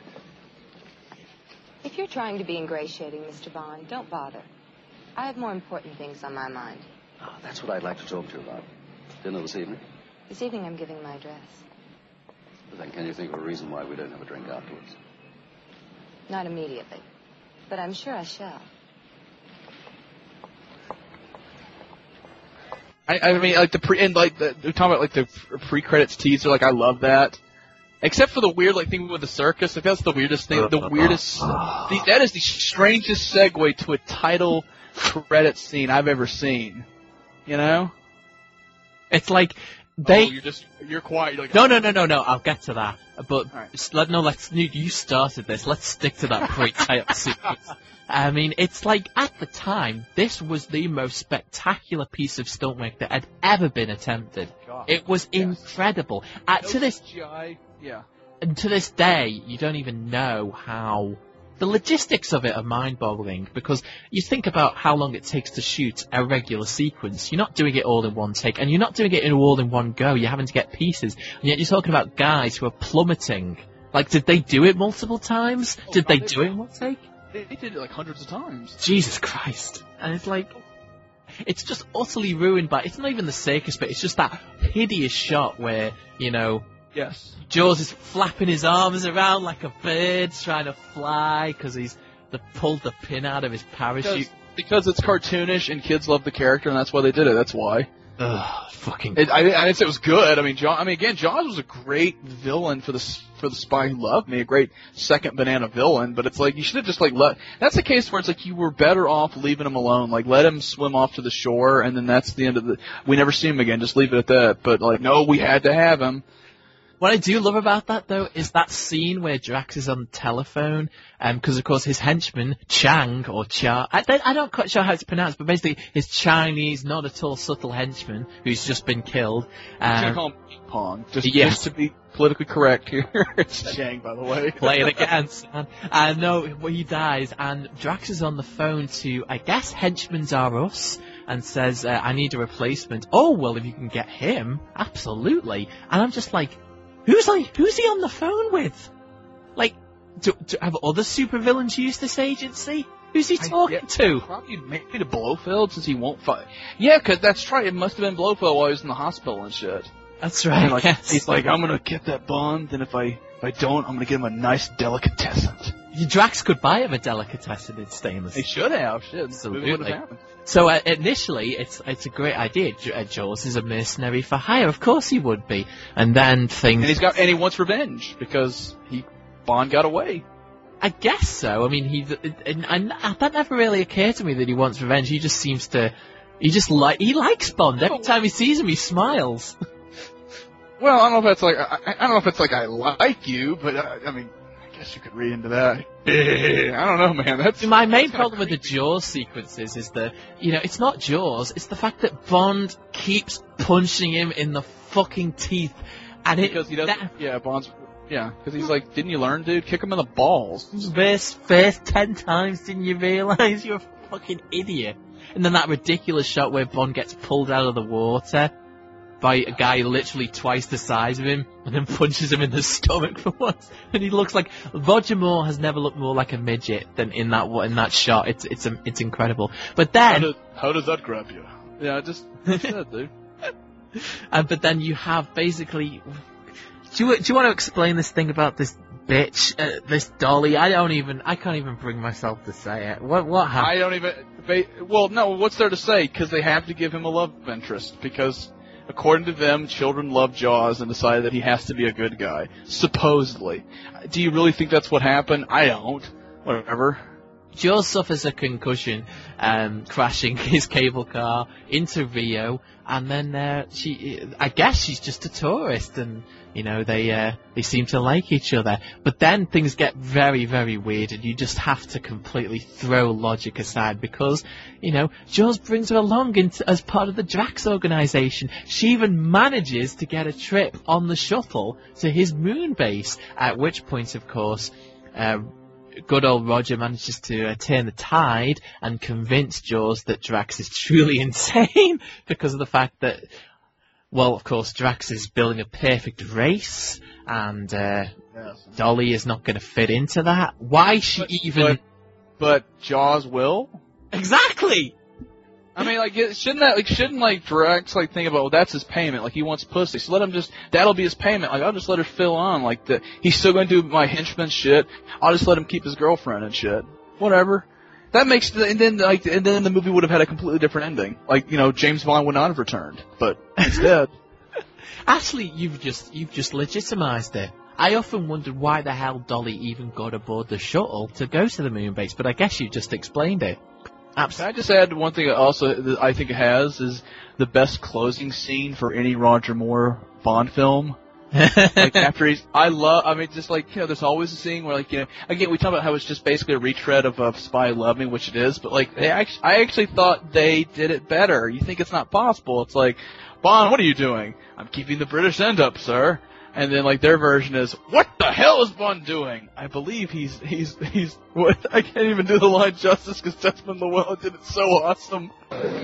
If you're trying to be ingratiating, Mr. Bond, don't bother. I have more important things on my mind. Ah, that's what I'd like to talk to you about. Dinner this evening? This evening I'm giving my address. But then can you think of a reason why we don't have a drink afterwards? Not immediately, but I'm sure I shall. I mean, like we're talking about like the pre-credits teaser. Like, I love that, except for the weird like thing with the circus. Like, that's the weirdest thing. The weirdest. That is the strangest segue to a title credit scene I've ever seen. You know, it's like they. Oh, you're quiet. You're like, No. I'll get to that. But right. You started this. Let's stick to that pre-title sequence. I mean, it's like, at the time, this was the most spectacular piece of stunt work that had ever been attempted. God. It was incredible. To this day, you don't even know how... The logistics of it are mind-boggling, because you think about how long it takes to shoot a regular sequence. You're not doing it all in one take, and you're not doing it all in one go. You're having to get pieces. And yet you're talking about guys who are plummeting. Like, did they do it multiple times? Did they do it in one take? They did it like hundreds of times. Jesus Christ. And it's like, it's just utterly ruined by, it's not even the circus bit, it's just that hideous shot where, you know, yes, Jaws is flapping his arms around like a bird trying to fly because he's pulled the pin out of his parachute. Because it's cartoonish and kids love the character, and that's why they did it. That's why. Ugh, fucking. I didn't say it was good. I mean, Jaws was a great villain for the Spy Who Loved Me, a great second banana villain. But it's like, you should have just like That's a case where it's like you were better off leaving him alone. Like, let him swim off to the shore, and then that's the end of we never see him again. Just leave it at that. But like, no, we had to have him. What I do love about that, though, is that scene where Drax is on the telephone, because, of course, his henchman, Chang, or Cha, I don't quite sure how it's pronounced, but basically his Chinese, not at all subtle henchman, who's just been killed. I'm going to call him Ping Pong, just to be politically correct here. It's Chang, by the way. Play it again, son. No, he dies, and Drax is on the phone to, I guess, Henchmen's Are Us, and says, I need a replacement. Oh, well, if you can get him, absolutely. And I'm just like, who's he on the phone with? Like, do have other supervillains use this agency? Who's he talking to? Probably maybe to Blofeld, since he won't fight. Yeah, because that's right. It must have been Blofeld while he was in the hospital and shit. That's right. Like, he's like, I'm gonna get that Bond, and if I don't, I'm gonna get him a nice delicatessen. Drax could buy him a delicatessen in stainless. He should have. Shit. Absolutely. So initially, it's a great idea. Jaws is a mercenary for hire. Of course he would be. And then things. And he wants revenge because Bond got away. I guess so. I mean, that never really occurred to me that he wants revenge. He just seems to. He likes Bond. Every time he sees him, he smiles. Well, I don't know if it's like I like you, but I mean, I guess you could read into that. I don't know, man. My main problem with the Jaws sequences is that, it's not Jaws, it's the fact that Bond keeps punching him in the fucking teeth. And because he doesn't, because he's like, didn't you learn, dude? Kick him in the balls. First 10 times, didn't you realise? You're a fucking idiot. And then that ridiculous shot where Bond gets pulled out of the water. by a guy literally twice the size of him, and then punches him in the stomach for once. And he looks like Roger Moore has never looked more like a midget than in that shot. It's incredible. But then how does that grab you? Yeah, just dude. But then you have basically. Do you want to explain this thing about this bitch, this Dolly? I can't even bring myself to say it. What happened? I don't even. Well, no. What's there to say? Because they have to give him a love interest. Because according to them, children love Jaws and decided that he has to be a good guy. Supposedly. Do you really think that's what happened? I don't. Whatever. Jaws suffers a concussion, crashing his cable car into Rio, and then I guess she's just a tourist, and they seem to like each other. But then things get very, very weird, and you just have to completely throw logic aside because Jaws brings her along as part of the Drax organization. She even manages to get a trip on the shuttle to his moon base. At which point, of course, good old Roger manages to turn the tide and convince Jaws that Drax is truly insane because of the fact that, well, of course, Drax is building a perfect race, and Dolly is not going to fit into that. Why she even... But Jaws will? Exactly! I mean, shouldn't Drax think about, well, that's his payment, he wants pussy, so let him that'll be his payment, I'll just let her fill on, he's still gonna do my henchman shit, I'll just let him keep his girlfriend and shit. Whatever. That makes, and then the movie would have had a completely different ending. James Bond would not have returned, but instead. Actually, you've just legitimized it. I often wondered why the hell Dolly even got aboard the shuttle to go to the moon base, but I guess you just explained it. Can I just add one thing also that I think it has is the best closing scene for any Roger Moore Bond film. After there's always a scene where again, we talk about how it's just basically a retread of Spy Who Loved Me, which it is, but I actually thought they did it better. You think it's not possible. It's Bond, what are you doing? I'm keeping the British end up, sir. And then their version is, what the hell is Bond doing? I believe he's what? I can't even do the line justice because Desmond Llewellyn did it so awesome.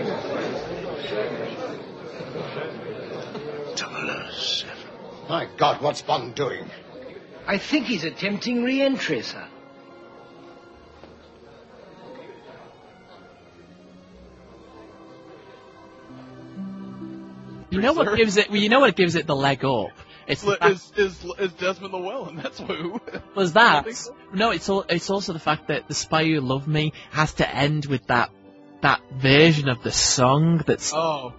007. My God, what's Bond doing? I think he's attempting re-entry, sir. You know what gives it the leg up? Is Desmond Llewellyn? That's who. Was that? So. No, it's also the fact that The Spy Who Loved Me has to end with that version of the song that's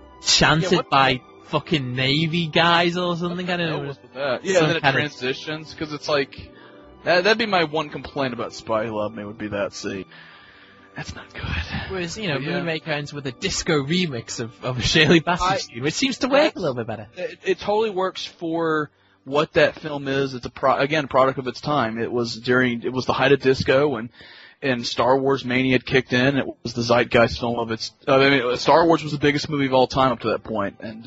chanted by fucking Navy guys or something. I don't know. That? Yeah, and then it transitions because it's that'd be my one complaint about Spy Who Loved Me would be that scene. That's not good. Whereas, Moonraker ends with a disco remix of a Shirley Bassey scene, which seems to work a little bit better. It totally works for what that film is. It's a product of its time. It was the height of disco, and Star Wars mania had kicked in. It was the zeitgeist film of its. Star Wars was the biggest movie of all time up to that point, and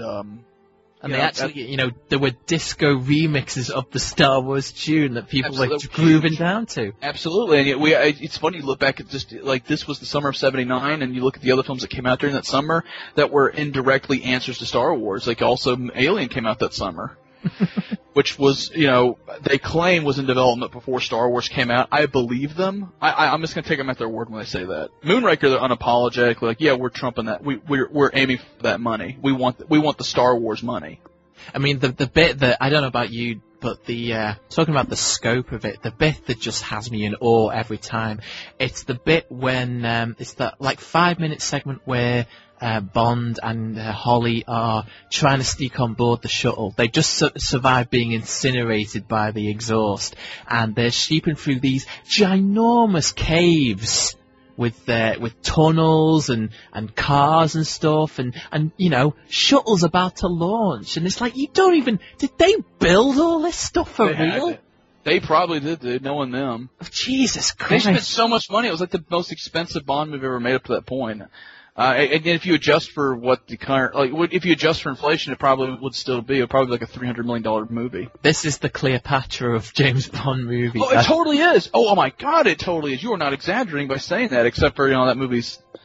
they actually, there were disco remixes of the Star Wars tune that people were grooving down to. Absolutely, and yet it's funny you look back at just this was the summer of '79, and you look at the other films that came out during that summer that were indirectly answers to Star Wars. Also, Alien came out that summer, which was they claim was in development before Star Wars came out. I believe them. I'm just gonna take them at their word when they say that. Moonraker, they're unapologetic. Yeah, we're trumping that. We're aiming for that money. We want the Star Wars money. I mean, the bit that I don't know about you, but talking about the scope of it, the bit that just has me in awe every time, it's the bit when it's that 5-minute segment where Bond and Holly are trying to sneak on board the shuttle. They just survived being incinerated by the exhaust, and they're sheeping through these ginormous caves with tunnels and cars and stuff, and shuttles about to launch, and it's did they build all this stuff for real? They probably did, dude, knowing them. Oh, Jesus Christ. They spent so much money. It was the most expensive Bond movie ever made up to that point. And if you adjust for what the current, if you adjust for inflation, it probably would still be probably a $300 million movie. This is the Cleopatra of James Bond movies. Oh, it totally is. Oh my God, it totally is. You are not exaggerating by saying that, except for that movie's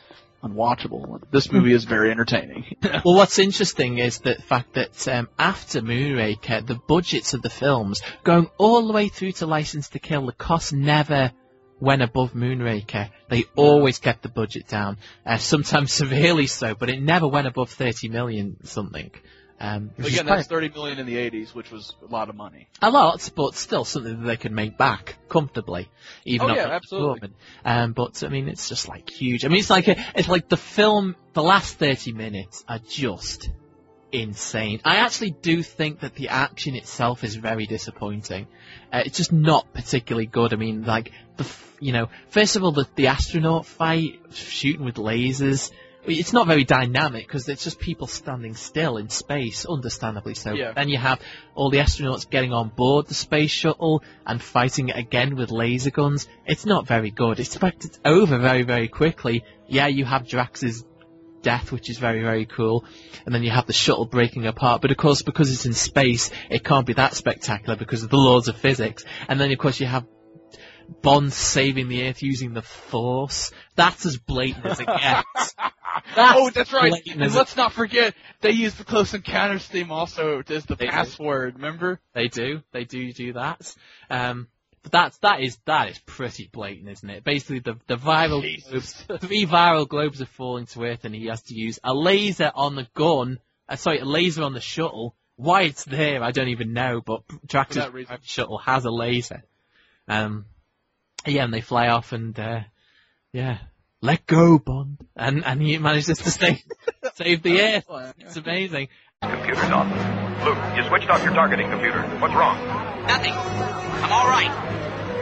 unwatchable. This movie is very entertaining. Well, what's interesting is the fact that after Moonraker, the budgets of the films, going all the way through to License to Kill, the costs never went above Moonraker. They always kept the budget down, sometimes severely so, but it never went above 30 million something. Again, that's 30 million in the 80s, which was a lot of money. A lot, but still something that they could make back comfortably, even yeah, absolutely. But I mean, it's just like huge. I mean, it's like the film. The last 30 minutes are just insane. I actually do think that the action itself is very disappointing. It's just not particularly good. I mean, like first of all, the astronaut fight, shooting with lasers. It's not very dynamic because it's just people standing still in space, understandably so. Yeah. Then you have all the astronauts getting on board the space shuttle and fighting it again with laser guns. It's not very good. It's over very, very quickly. Yeah, you have Drax's death, which is very, very cool. And then you have the shuttle breaking apart. But of course, because it's in space, it can't be that spectacular because of the laws of physics. And then, of course, you have Bond saving the Earth using the Force. That's as blatant as it gets. That's right. And let's not forget, they use the Close Encounters theme also as the password, remember? They do that. But that is pretty blatant, isn't it? Basically, the viral globes, 3 viral globes are falling to Earth, and he has to use a laser on the gun. A laser on the shuttle. Why it's there, I don't even know. But Drax's shuttle has a laser. And they fly off, and let go, Bond, and he manages to save the Earth. It's amazing. Computer's on. Luke, you switched off your targeting computer. What's wrong? Nothing. I'm all right.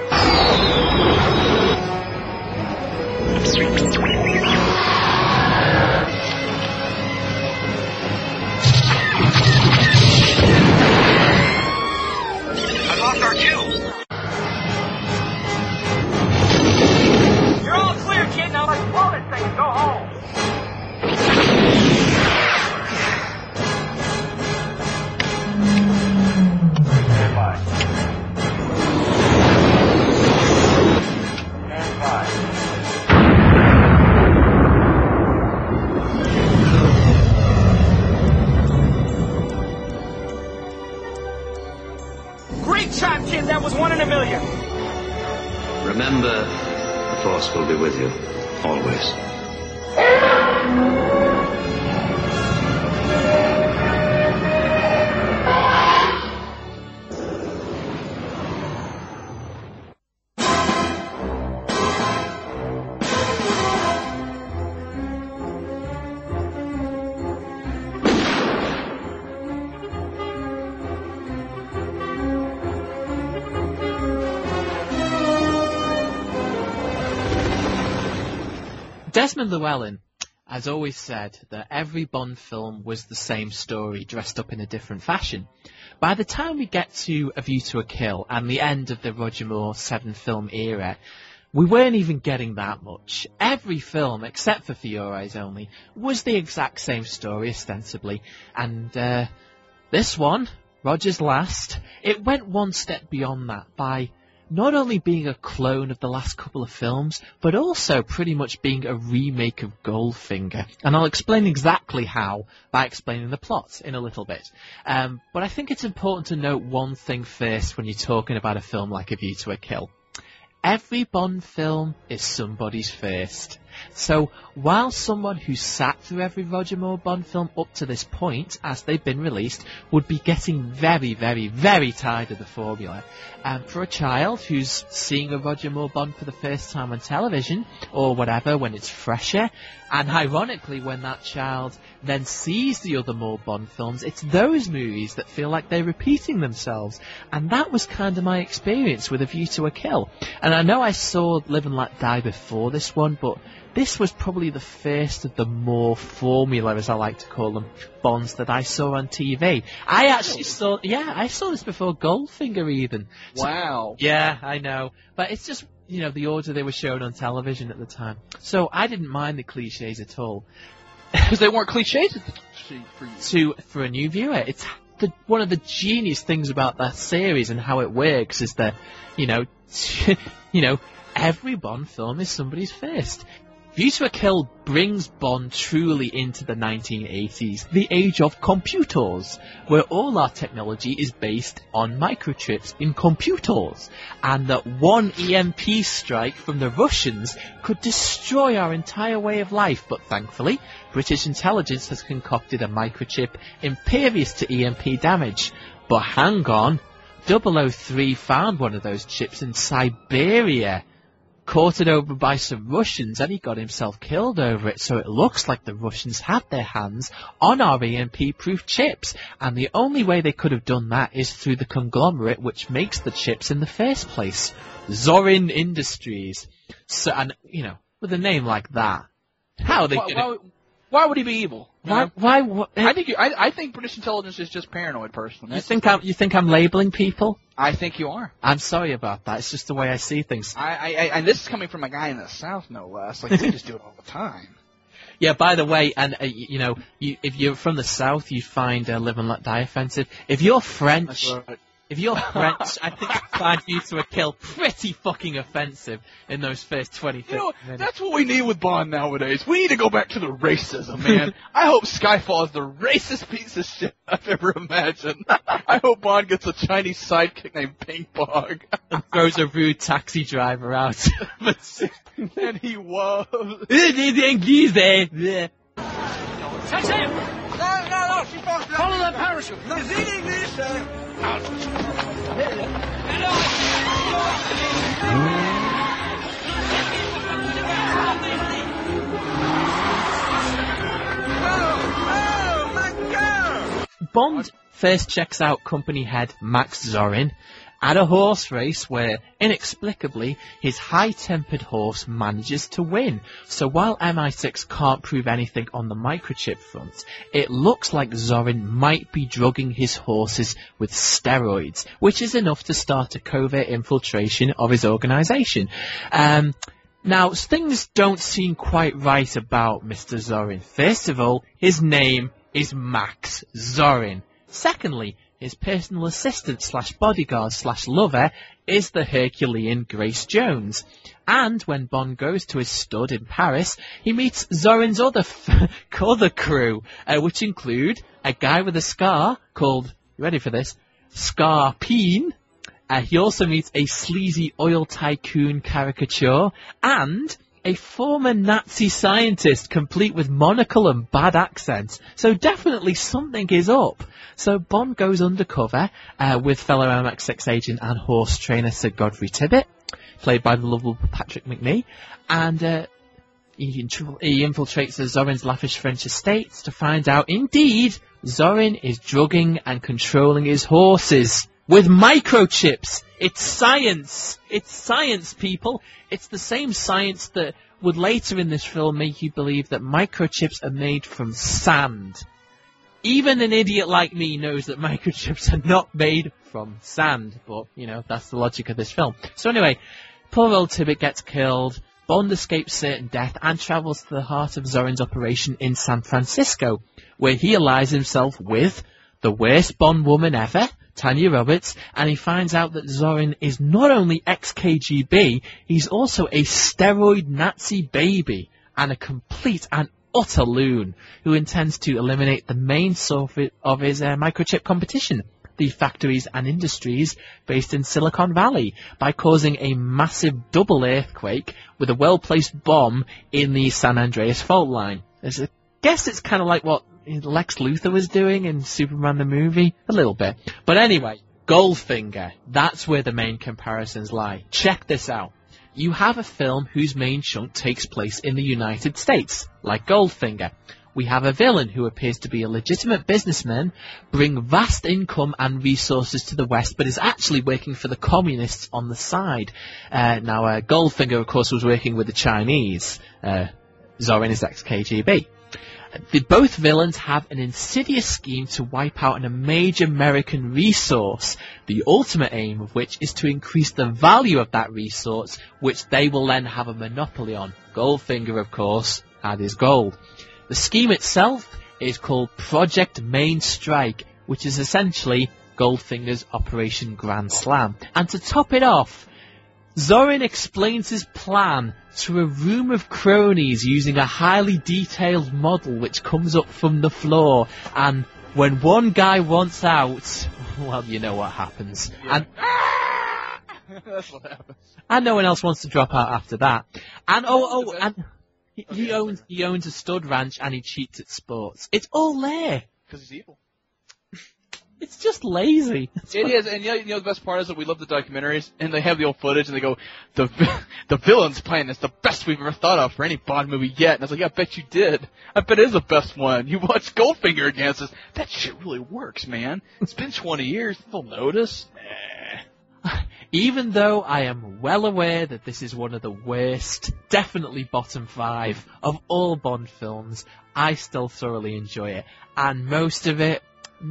I lost our cue. You're all clear, kid. Now let's blow this thing and go home. Stand by. Stand by. Great shot, kid. That was 1 in a million. Remember, the Force will be with you, always. Desmond Llewellyn has always said that every Bond film was the same story, dressed up in a different fashion. By the time we get to A View to a Kill and the end of the Roger Moore 7-film era, we weren't even getting that much. Every film, except for For Your Eyes Only, was the exact same story, ostensibly. And this one, Roger's Last, it went one step beyond that by not only being a clone of the last couple of films, but also pretty much being a remake of Goldfinger. And I'll explain exactly how by explaining the plot in a little bit. But I think it's important to note one thing first when you're talking about a film like A View to a Kill. Every Bond film is somebody's first. So, while someone who sat through every Roger Moore Bond film up to this point, as they've been released, would be getting very, very, very tired of the formula, for a child who's seeing a Roger Moore Bond for the first time on television, or whatever, when it's fresher, and ironically, when that child then sees the other Moore Bond films, it's those movies that feel like they're repeating themselves. And that was kind of my experience with A View to a Kill. And I know I saw Live and Let Die before this one, but this was probably the first of the more formula, as I like to call them, Bonds that I saw on TV. I actually saw this before Goldfinger even. Wow. So, yeah, I know. But it's just, the order they were shown on television at the time. So I didn't mind the cliches at all. Because they weren't cliches for you. For a new viewer. It's one of the genius things about that series and how it works is that, every Bond film is somebody's first. View to a Kill brings Bond truly into the 1980s, the age of computers, where all our technology is based on microchips in computers, and that one EMP strike from the Russians could destroy our entire way of life. But thankfully, British intelligence has concocted a microchip impervious to EMP damage. But hang on, 003 found one of those chips in Siberia, caught it over by some Russians, and he got himself killed over it. So it looks like the Russians had their hands on our EMP-proof chips, and the only way they could have done that is through the conglomerate which makes the chips in the first place, Zorin Industries. So, and with a name like that, how are they gonna... Why would he be evil? Why? I think British intelligence is just paranoid, personally. You think I'm labeling people? I think you are. I'm sorry about that. It's just the way I see things. And this is coming from a guy in the South, no less. Like, they just do it all the time. Yeah, by the way, and if you're from the South, you find Live and Let Die offensive. If you're French... If you're French, I think you find View to a Kill pretty fucking offensive in those first 20 minutes. That's what we need with Bond nowadays. We need to go back to the racism, man. I hope Skyfall is the racist piece of shit I've ever imagined. I hope Bond gets a Chinese sidekick named Ping Pong. And throws a rude taxi driver out. And he was. Touch him! No, she's supposed to follow that parachute. Is it English, sir? Bond first checks out company head Max Zorin at a horse race where, inexplicably, his high-tempered horse manages to win. So while MI6 can't prove anything on the microchip front, it looks like Zorin might be drugging his horses with steroids, which is enough to start a covert infiltration of his organisation. Now, things don't seem quite right about Mr. Zorin. First of all, his name is Max Zorin. Secondly, his personal assistant slash bodyguard slash lover is the Herculean Grace Jones. And when Bond goes to his stud in Paris, he meets Zorin's other crew, which include a guy with a scar called, you ready for this, Scarpine. He also meets a sleazy oil tycoon caricature and a former Nazi scientist complete with monocle and bad accent. So definitely something is up. So Bond goes undercover with fellow MI6 agent and horse trainer Sir Godfrey Tibbett, played by the lovable Patrick Macnee, and he infiltrates Zorin's lavish French estates to find out, indeed, Zorin is drugging and controlling his horses with microchips. It's science. It's science, people. It's the same science that would later in this film make you believe that microchips are made from sand. Even an idiot like me knows that microchips are not made from sand, but, that's the logic of this film. So anyway, poor old Tibbett gets killed, Bond escapes certain death and travels to the heart of Zorin's operation in San Francisco, where he allies himself with the worst Bond woman ever, Tanya Roberts, and he finds out that Zorin is not only ex-KGB, he's also a steroid Nazi baby, and a complete and utter loon who intends to eliminate the main source of his microchip competition, the factories and industries based in Silicon Valley, by causing a massive double earthquake with a well-placed bomb in the San Andreas fault line. I guess it's kind of like what Lex Luthor was doing in Superman the movie, a little bit. But anyway, Goldfinger, that's where the main comparisons lie. Check this out. You have a film whose main chunk takes place in the United States, like Goldfinger. We have a villain who appears to be a legitimate businessman, bring vast income and resources to the West, but is actually working for the communists on the side. Now, Goldfinger, of course, was working with the Chinese. Zorin is ex-KGB. Both villains have an insidious scheme to wipe out a major American resource, the ultimate aim of which is to increase the value of that resource, which they will then have a monopoly on. Goldfinger, of course, had his gold. The scheme itself is called Project Main Strike, which is essentially Goldfinger's Operation Grand Slam. And to top it off, Zorin explains his plan to a room of cronies using a highly detailed model which comes up from the floor, and when one guy wants out, well, you know what happens. Yeah. And That's what happens. and no one else wants to drop out after that. And and he owns a stud ranch and he cheats at sports. It's all there. Because he's evil. It's just lazy. It is, and you know the best part is that we love the documentaries, and they have the old footage, and they go, the villain's plan is the best we've ever thought of for any Bond movie yet. And I was like, yeah, I bet you did. I bet it is the best one. You watch Goldfinger again, and says, that shit really works, man. It's been 20 years, they'll notice. Even though I am well aware that this is one of the worst, definitely bottom 5 of all Bond films, I still thoroughly enjoy it. And most of it,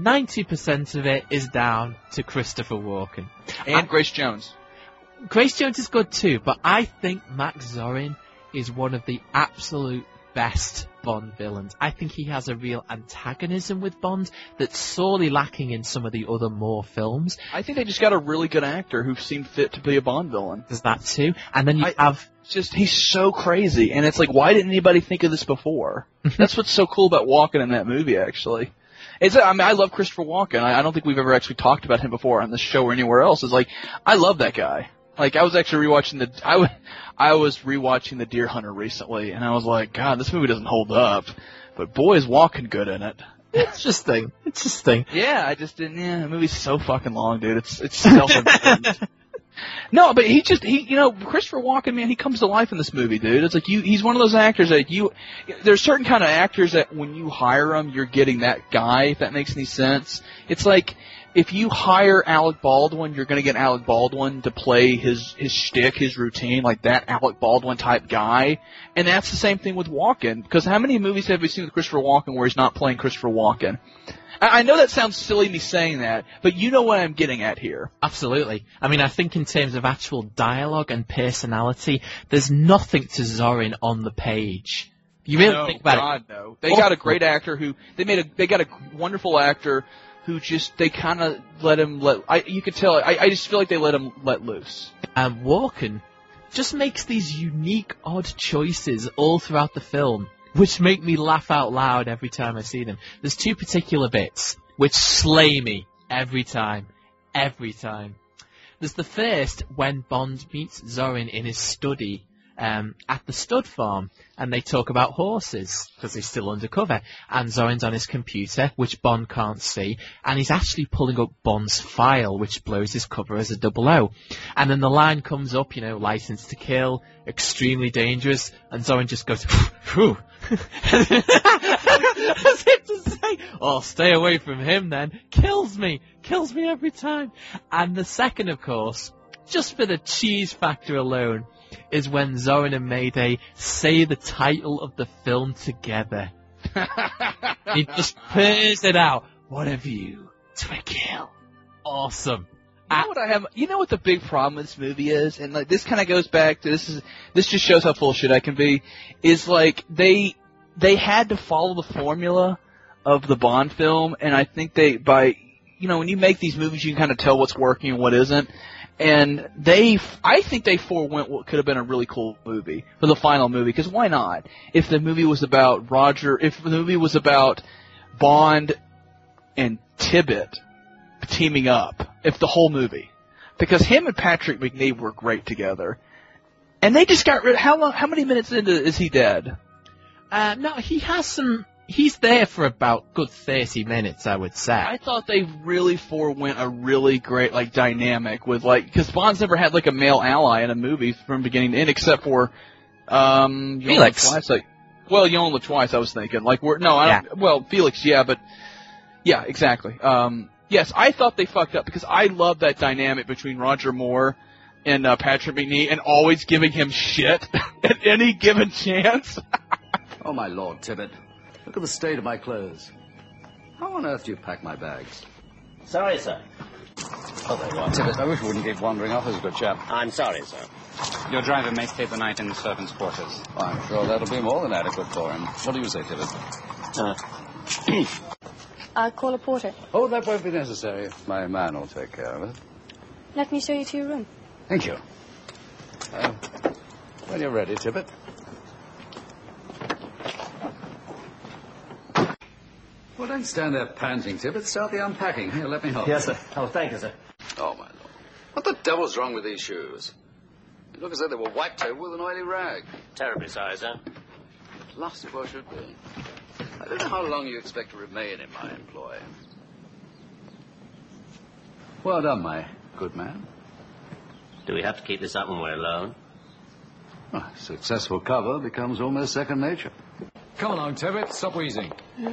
90% of it, is down to Christopher Walken. And Grace Jones. Grace Jones is good too, but I think Max Zorin is one of the absolute best Bond villains. I think he has a real antagonism with Bond that's sorely lacking in some of the other Moore films. I think they just got a really good actor who seemed fit to be a Bond villain. There's that too. And then you have... he's so crazy, and it's like, why didn't anybody think of this before? That's what's so cool about Walken in that movie, actually. I love Christopher Walken. I don't think we've ever actually talked about him before on this show or anywhere else. It's like, I love that guy. Like, I was actually rewatching I was rewatching The Deer Hunter recently, and I was like, God, this movie doesn't hold up. But boy, is Walken good in it. Interesting. Yeah, I just didn't, the movie's so fucking long, dude. It's self-important. No, but Christopher Walken, man, he comes to life in this movie, dude. It's like he's one of those actors that there's certain kind of actors that when you hire them, you're getting that guy, if that makes any sense. It's like, if you hire Alec Baldwin, you're gonna get Alec Baldwin to play his shtick, his routine, like that Alec Baldwin type guy. And that's the same thing with Walken, because how many movies have we seen with Christopher Walken where he's not playing Christopher Walken? I know that sounds silly, me saying that, but you know what I'm getting at here. Absolutely. I mean, I think in terms of actual dialogue and personality, there's nothing to Zorin on the page. You really think about it? No. They got a great actor they got a wonderful actor who just, they kind of you could tell, I just feel like they let him let loose. Walken just makes these unique, odd choices all throughout the film, which make me laugh out loud every time I see them. There's 2 particular bits which slay me every time. There's the first when Bond meets Zorin in his study at the stud farm, and they talk about horses, because he's still undercover, and Zorin's on his computer, which Bond can't see, and he's actually pulling up Bond's file, which blows his cover as a 00. And then the line comes up, License to Kill, extremely dangerous, and Zorin just goes, phew. As if to say, oh, stay away from him then. Kills me every time. And the second, of course, just for the cheese factor alone, is when Zorin and Mayday say the title of the film together. He just purrs it out. What a view to a kill. Awesome. You know what the big problem with this movie is? And like, this kind of goes back to, this just shows how full of shit I can be, is like, they had to follow the formula of the Bond film, and I think when you make these movies, you can kind of tell what's working and what isn't. And I think they forewent what could have been a really cool movie for the final movie, because why not? If the movie was about if the movie was about Bond and Tibbet teaming up, if the whole movie, because him and Patrick McNee were great together, and they just got rid of, how many minutes into is he dead? No, he's there for about good 30 minutes, I would say. I thought they really forewent a really great, like, dynamic with, like, because Bond's never had, like, a male ally in a movie from beginning to end, except for, Felix. You only live twice, I was thinking. Like, Felix, yeah, but, yeah, exactly. Yes, I thought they fucked up, because I love that dynamic between Roger Moore and Patrick McNee, and always giving him shit at any given chance. Oh, my Lord, Tibbet. Look at the state of my clothes. How on earth do you pack my bags? Sorry, sir. Oh, there you are, Tibbet. I wish you wouldn't keep wandering off as a good chap. I'm sorry, sir. Your driver may stay the night in the servants' quarters. I'm sure that'll be more than adequate for him. What do you say, Tibbet? I'll call a porter. Oh, that won't be necessary. My man will take care of it. Let me show you to your room. Thank you. When you're ready, Tibbet. Well, don't stand there panting, Tibbet. Start the unpacking. Here, let me help. Yes, sir. Oh, thank you, sir. Oh, my lord. What the devil's wrong with these shoes? They look as though they were wiped over with an oily rag. Terribly sorry, sir. Lost it, well should be. I don't know how long you expect to remain in my employ. Well done, my good man. Do we have to keep this up when we're alone? Well, successful cover becomes almost second nature. Come along, Tibbet. Stop wheezing.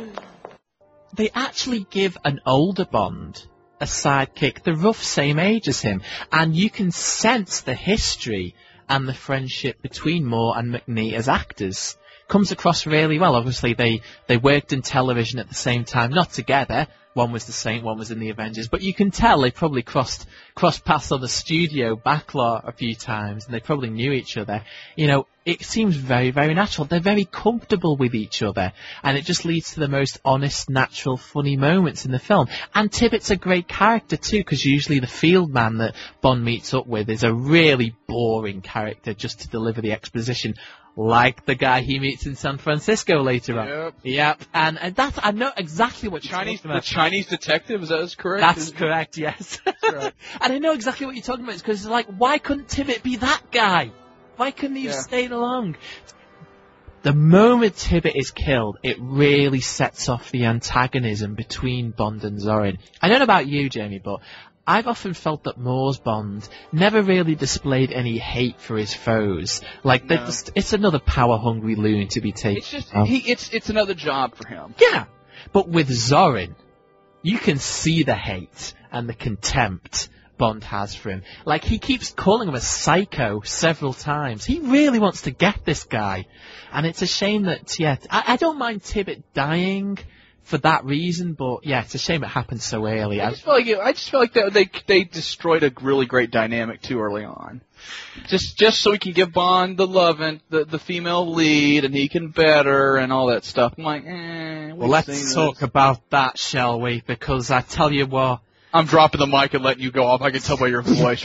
They actually give an older Bond a sidekick, the rough same age as him, and you can sense the history and the friendship between Moore and Macnee as actors. Comes across really well. Obviously, they worked in television at the same time, not together. One was the Saint, one was in the Avengers, but you can tell they probably crossed paths on the studio backlot a few times, and they probably knew each other. You know, it seems very, very natural. They're very comfortable with each other, and it just leads to the most honest, natural, funny moments in the film. And Tibbet's a great character too, because usually the field man that Bond meets up with is a really boring character just to deliver the exposition. Like the guy he meets in San Francisco later on. Yep. And that's, I know exactly what you're talking about. The Chinese detective, is that correct? That's correct, yes. Right. And I know exactly what you're talking about, because it's like, why couldn't Tibbet be that guy? Why couldn't he have stayed along? The moment Tibbet is killed, it really sets off the antagonism between Bond and Zorin. I don't know about you, Jamie, but I've often felt that Moore's Bond never really displayed any hate for his foes. Like, it's another power-hungry loon to be taken. It's just, it's another job for him. Yeah, but with Zorin, you can see the hate and the contempt Bond has for him. Like, he keeps calling him a psycho several times. He really wants to get this guy. And it's a shame that, I don't mind Tibbet dying for that reason, but it's a shame it happened so early. I just feel like they destroyed a really great dynamic too early on. Just so he can give Bond the love and the female lead, and he can better and all that stuff. I'm like, well, let's talk about that, shall we? Because I tell you what, I'm dropping the mic and letting you go off. I can tell by your voice.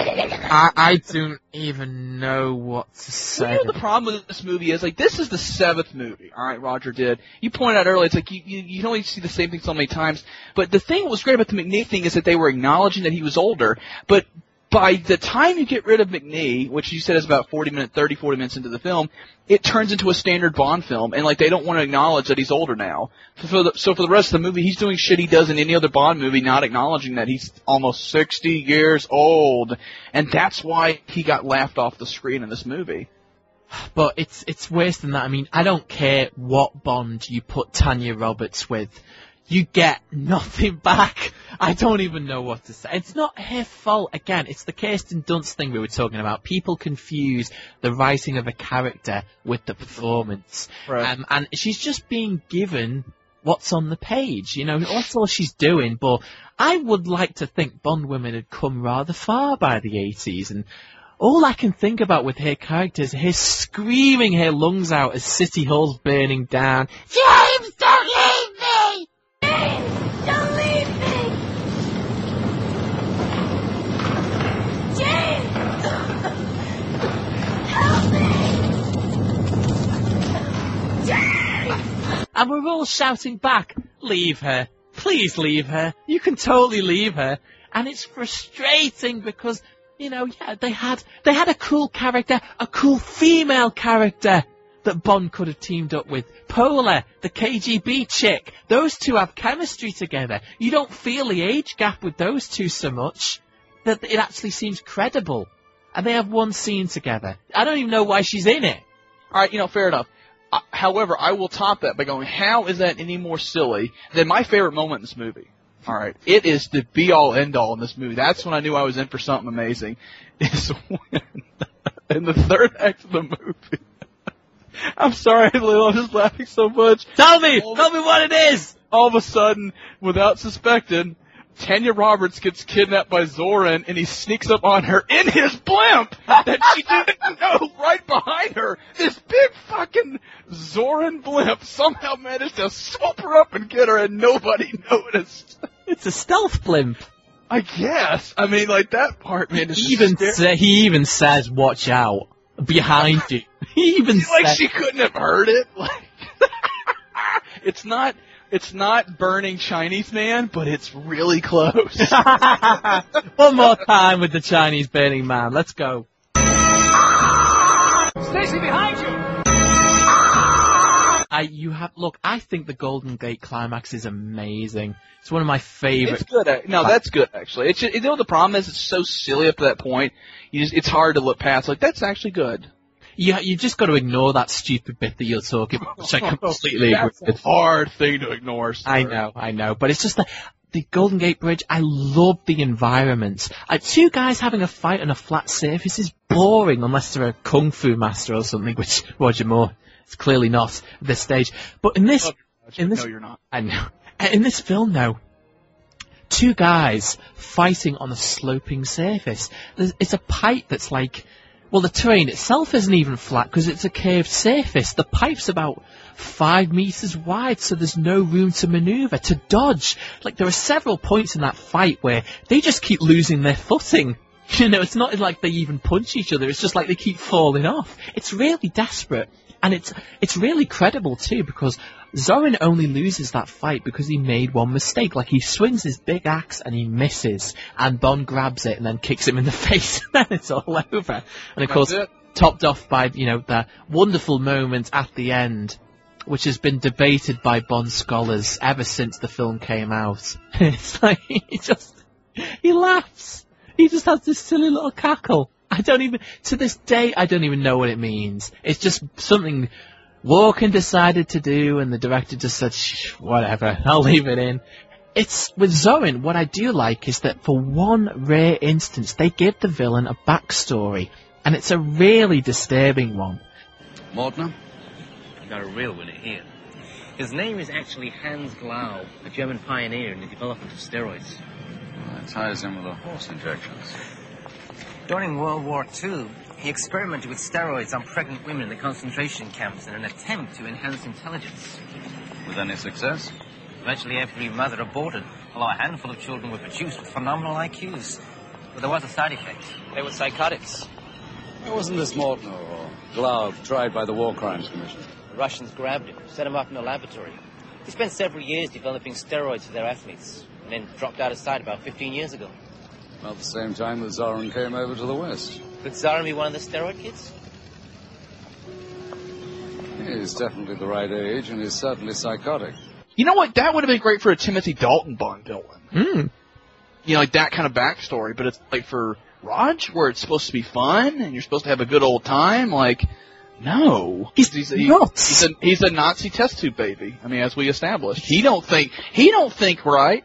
I don't even know what to say. You know the problem with this movie is, like, this is the 7th movie. All right, Roger did. You pointed out earlier, it's like you can only see the same thing so many times. But the thing that was great about the Macnee thing is that they were acknowledging that he was older. But by the time you get rid of Macnee, which you said is about 40 minutes into the film, it turns into a standard Bond film, and like they don't want to acknowledge that he's older now. So for the rest of the movie, he's doing shit he does in any other Bond movie, not acknowledging that he's almost 60 years old, and that's why he got laughed off the screen in this movie. But it's worse than that. I mean, I don't care what Bond you put Tanya Roberts with. You get nothing back. I don't even know what to say. It's not her fault. Again, it's the Kirsten Dunst thing we were talking about. People confuse the writing of a character with the performance. Right. And she's just being given what's on the page. You know, that's all she's doing. But I would like to think Bond women had come rather far by the 80s. And all I can think about with her character is her screaming her lungs out as City Hall's burning down. James, don't leave me! Don't leave me! James! Help me! James! And we're all shouting back, leave her. Please leave her. You can totally leave her. And it's frustrating because, you know, they had a cool character, a cool female character that Bond could have teamed up with. Pola, the KGB chick. Those two have chemistry together. You don't feel the age gap with those two so much that it actually seems credible. And they have one scene together. I don't even know why she's in it. All right, fair enough. However, I will top that by going, how is that any more silly than my favorite moment in this movie? All right, it is the be-all, end-all in this movie. That's when I knew I was in for something amazing. Is when, in the third act of the movie, I'm sorry, Lil, I'm just laughing so much. Tell me what it is! All of a sudden, without suspecting, Tanya Roberts gets kidnapped by Zorin, and he sneaks up on her in his blimp that she didn't know right behind her. This big fucking Zorin blimp somehow managed to swoop her up and get her, and nobody noticed. It's a stealth blimp. I guess. I mean, like, that part, man, is He even says, watch out. behind you. He even like said, she couldn't have heard it. Like, it's not Burning Chinese Man, but it's really close. one more time with the Chinese Burning Man. Let's go. Stacy, behind you! I think the Golden Gate climax is amazing. It's one of my favorites. It's good. No, that's good actually. It's just, the problem is it's so silly up to that point. It's hard to look past. Like that's actually good. You just got to ignore that stupid bit that you're talking about, which I completely agree with. That's a hard thing to ignore, sir. I know, but it's just the Golden Gate Bridge. I love the environments. Two guys having a fight on a flat surface is boring unless they're a kung fu master or something, which Roger Moore is clearly not at this stage. But no, you're not. I know. In this film, though, two guys fighting on a sloping surface. It's a pipe that's like. Well, the terrain itself isn't even flat because it's a curved surface. The pipe's about 5 meters wide, so there's no room to maneuver, to dodge. Like, there are several points in that fight where they just keep losing their footing. You know, it's not like they even punch each other. It's just like they keep falling off. It's really desperate. And it's really credible, too, because Zorin only loses that fight because he made one mistake. Like, he swings his big axe and he misses, and Bond grabs it and then kicks him in the face, and then it's all over. And, of course, topped off by, the wonderful moment at the end, which has been debated by Bond scholars ever since the film came out. It's like, he laughs. He just has this silly little cackle. To this day, I don't even know what it means. It's just something Walken decided to do, and the director just said, whatever, I'll leave it in. It's, with Zorin, what I do like is that for one rare instance, they give the villain a backstory, and it's a really disturbing one. Mortner? I've got a real winner here. His name is actually Hans Glau, a German pioneer in the development of steroids. Well, that ties in with the horse injections. During World War II, he experimented with steroids on pregnant women in the concentration camps in an attempt to enhance intelligence. With any success? Eventually every mother aborted, although a handful of children were produced with phenomenal IQs. But there was a side effect. They were psychotics. Wasn't this Mortner or Glau tried by the War Crimes Commission? The Russians grabbed him, set him up in a laboratory. He spent several years developing steroids for their athletes, and then dropped out of sight about 15 years ago. About the same time that Zorin came over to the West. Could Zorin be one of the steroid kids? He's definitely the right age, and he's certainly psychotic. You know what? That would have been great for a Timothy Dalton Bond villain. Like that kind of backstory, but it's like for Raj, where it's supposed to be fun, and you're supposed to have a good old time, like, no. He's a Nazi test tube baby. I mean, as we established. He don't think right.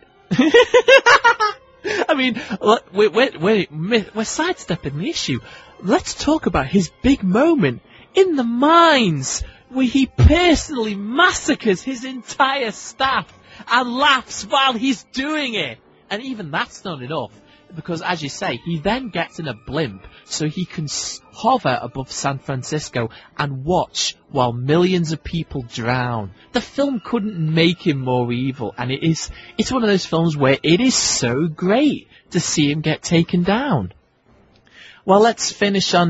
I mean, we're sidestepping the issue. Let's talk about his big moment in the mines, where he personally massacres his entire staff and laughs while he's doing it. And even that's not enough, because as you say, he then gets in a blimp so he can hover above San Francisco and watch while millions of people drown. The film couldn't make him more evil, and it's one of those films where it is so great to see him get taken down. Well, let's finish on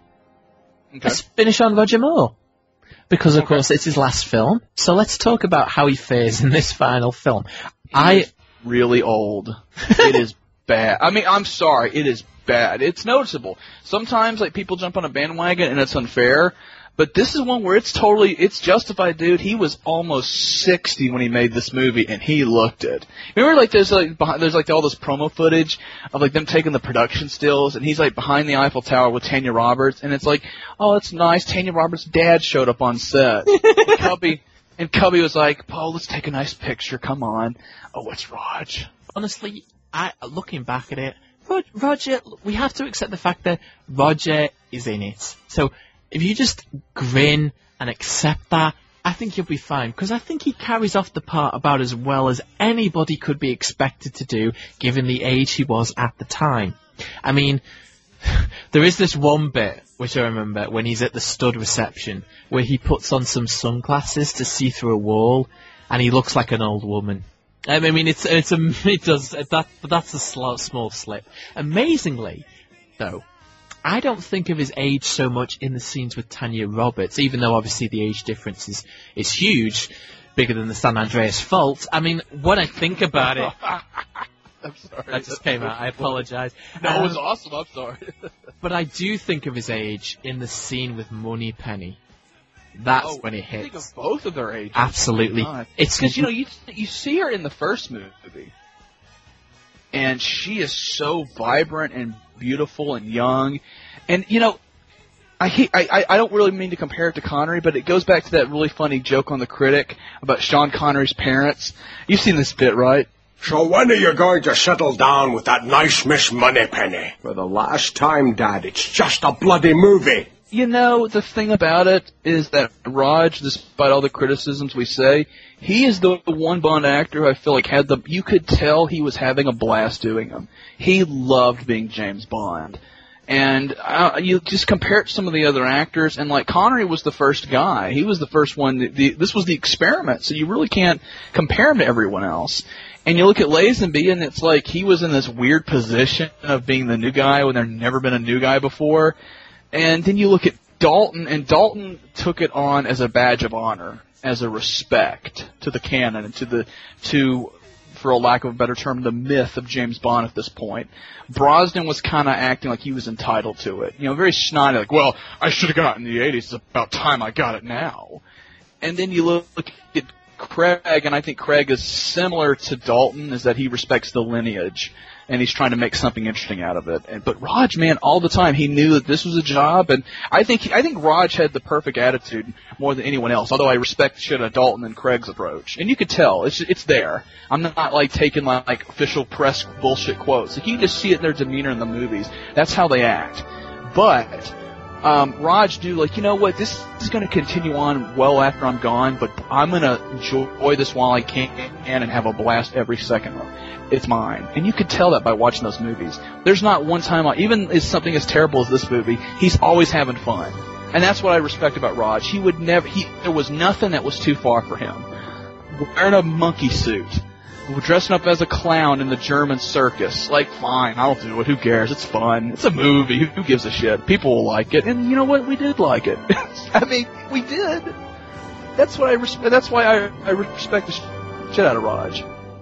Roger Moore, because of course it's his last film. So let's talk about how he fares in this final film. He's really old. It is bad. I mean, I'm sorry, it is bad. It's noticeable. Sometimes, like, people jump on a bandwagon and it's unfair, but this is one where it's justified, dude. He was almost 60 when he made this movie, and he looked it. Remember, like, there's all this promo footage of, like, them taking the production stills, and he's, like, behind the Eiffel Tower with Tanya Roberts, and it's like, oh, it's nice, Tanya Roberts' dad showed up on set. And Cubby was like, Paul, let's take a nice picture, come on. Oh, it's Raj. Honestly, looking back at it, Roger, we have to accept the fact that Roger is in it. So if you just grin and accept that, I think you'll be fine. Because I think he carries off the part about as well as anybody could be expected to do, given the age he was at the time. I mean, there is this one bit, which I remember, when he's at the stud reception, where he puts on some sunglasses to see through a wall, and he looks like an old woman. I mean, that's a small slip. Amazingly, though, I don't think of his age so much in the scenes with Tanya Roberts, even though obviously the age difference is huge, bigger than the San Andreas Fault. I mean, when I think about it... I'm sorry. That just came out. I apologise. No, it was awesome. I'm sorry. But I do think of his age in the scene with Moneypenny. That's when it hits. I think of both of their ages. Absolutely. It's because, you see her in the first movie, and she is so vibrant and beautiful and young. And, I don't really mean to compare it to Connery, but it goes back to that really funny joke on The Critic about Sean Connery's parents. You've seen this bit, right? So when are you going to settle down with that nice Miss Moneypenny? For the last time, Dad, it's just a bloody movie. The thing about it is that Raj, despite all the criticisms we say, he is the one Bond actor who I feel like you could tell he was having a blast doing him. He loved being James Bond. And you just compare it to some of the other actors, and like Connery was the first guy. He was the first one. This was the experiment, so you really can't compare him to everyone else. And you look at Lazenby, and it's like he was in this weird position of being the new guy when there'd never been a new guy before. And then you look at Dalton, and Dalton took it on as a badge of honor, as a respect to the canon and to, for a lack of a better term, the myth of James Bond at this point. Brosnan was kind of acting like he was entitled to it. Very snotty, like, well, I should have got it in the 80s. It's about time I got it now. And then you look at Craig, and I think Craig is similar to Dalton, is that he respects the lineage, and he's trying to make something interesting out of it. But Raj, man, all the time, he knew that this was a job, and I think Raj had the perfect attitude more than anyone else, although I respect the shit out of Dalton and Craig's approach. And you could tell, it's there. I'm not like taking like official press bullshit quotes. Like, you just see it in their demeanor in the movies. That's how they act. But Raj knew, like, you know what, this is going to continue on well after I'm gone, but I'm going to enjoy this while I can and have a blast every second. It's mine. And you could tell that by watching those movies. There's not one time, even as something as terrible as this movie, he's always having fun. And that's what I respect about Raj. There was nothing that was too far for him. Wearing a monkey suit, dressing up as a clown in the German circus. Like, fine, I'll do it. Who cares? It's fun. It's a movie. Who gives a shit? People will like it. And you know what? We did like it. I mean, we did. That's what I respect. That's why I respect the shit out of Raj.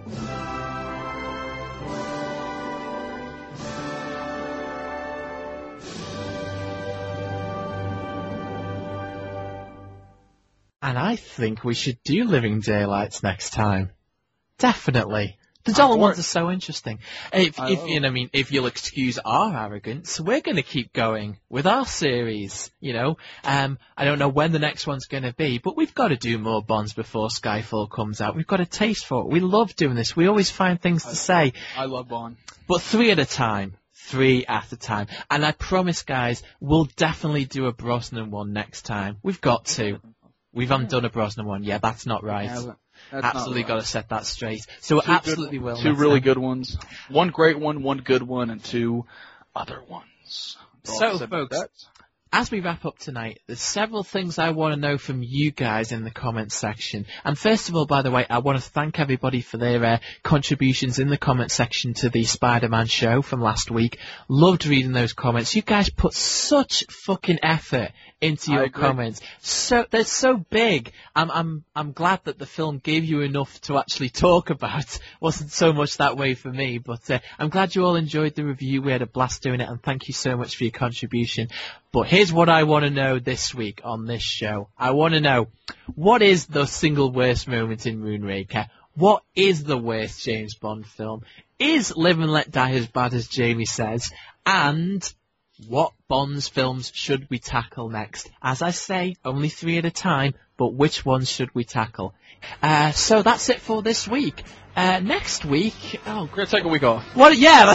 And I think we should do Living Daylights next time. Definitely. The Dalton ones are so interesting. If you'll excuse our arrogance, we're going to keep going with our series. I don't know when the next one's going to be, but we've got to do more Bonds before Skyfall comes out. We've got a taste for it. We love doing this. We always find things to say. I love Bond. But 3 at a time. 3 at a time. And I promise, guys, we'll definitely do a Brosnan one next time. We've got to. We haven't done a Brosnan one. Yeah, that's not right. Absolutely got to set that straight. So we absolutely will. 2 really good ones. 1 great one, 1 good one, and 2 other ones. So, folks, as we wrap up tonight, there's several things I want to know from you guys in the comments section. And first of all, by the way, I want to thank everybody for their contributions in the comments section to the Spider-Man show from last week. Loved reading those comments. You guys put such fucking effort into your comments. So they're so big. I'm glad that the film gave you enough to actually talk about. Wasn't so much that way for me, but I'm glad you all enjoyed the review. We had a blast doing it, and thank you so much for your contribution. But here's what I want to know this week on this show. I want to know, what is the single worst moment in Moonraker? What is the worst James Bond film? Is Live and Let Die as bad as Jamie says? And what Bond's films should we tackle next? As I say, only 3 at a time, but which ones should we tackle? So that's it for this week. Next week... we're going to take a week off. What? Yeah!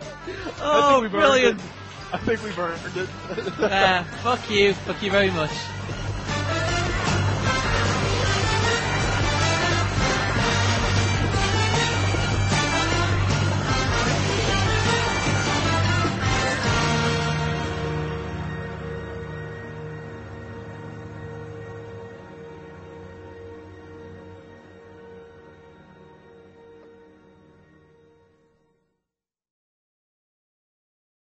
Oh, brilliant. I think we burned it. Fuck you. Fuck you very much.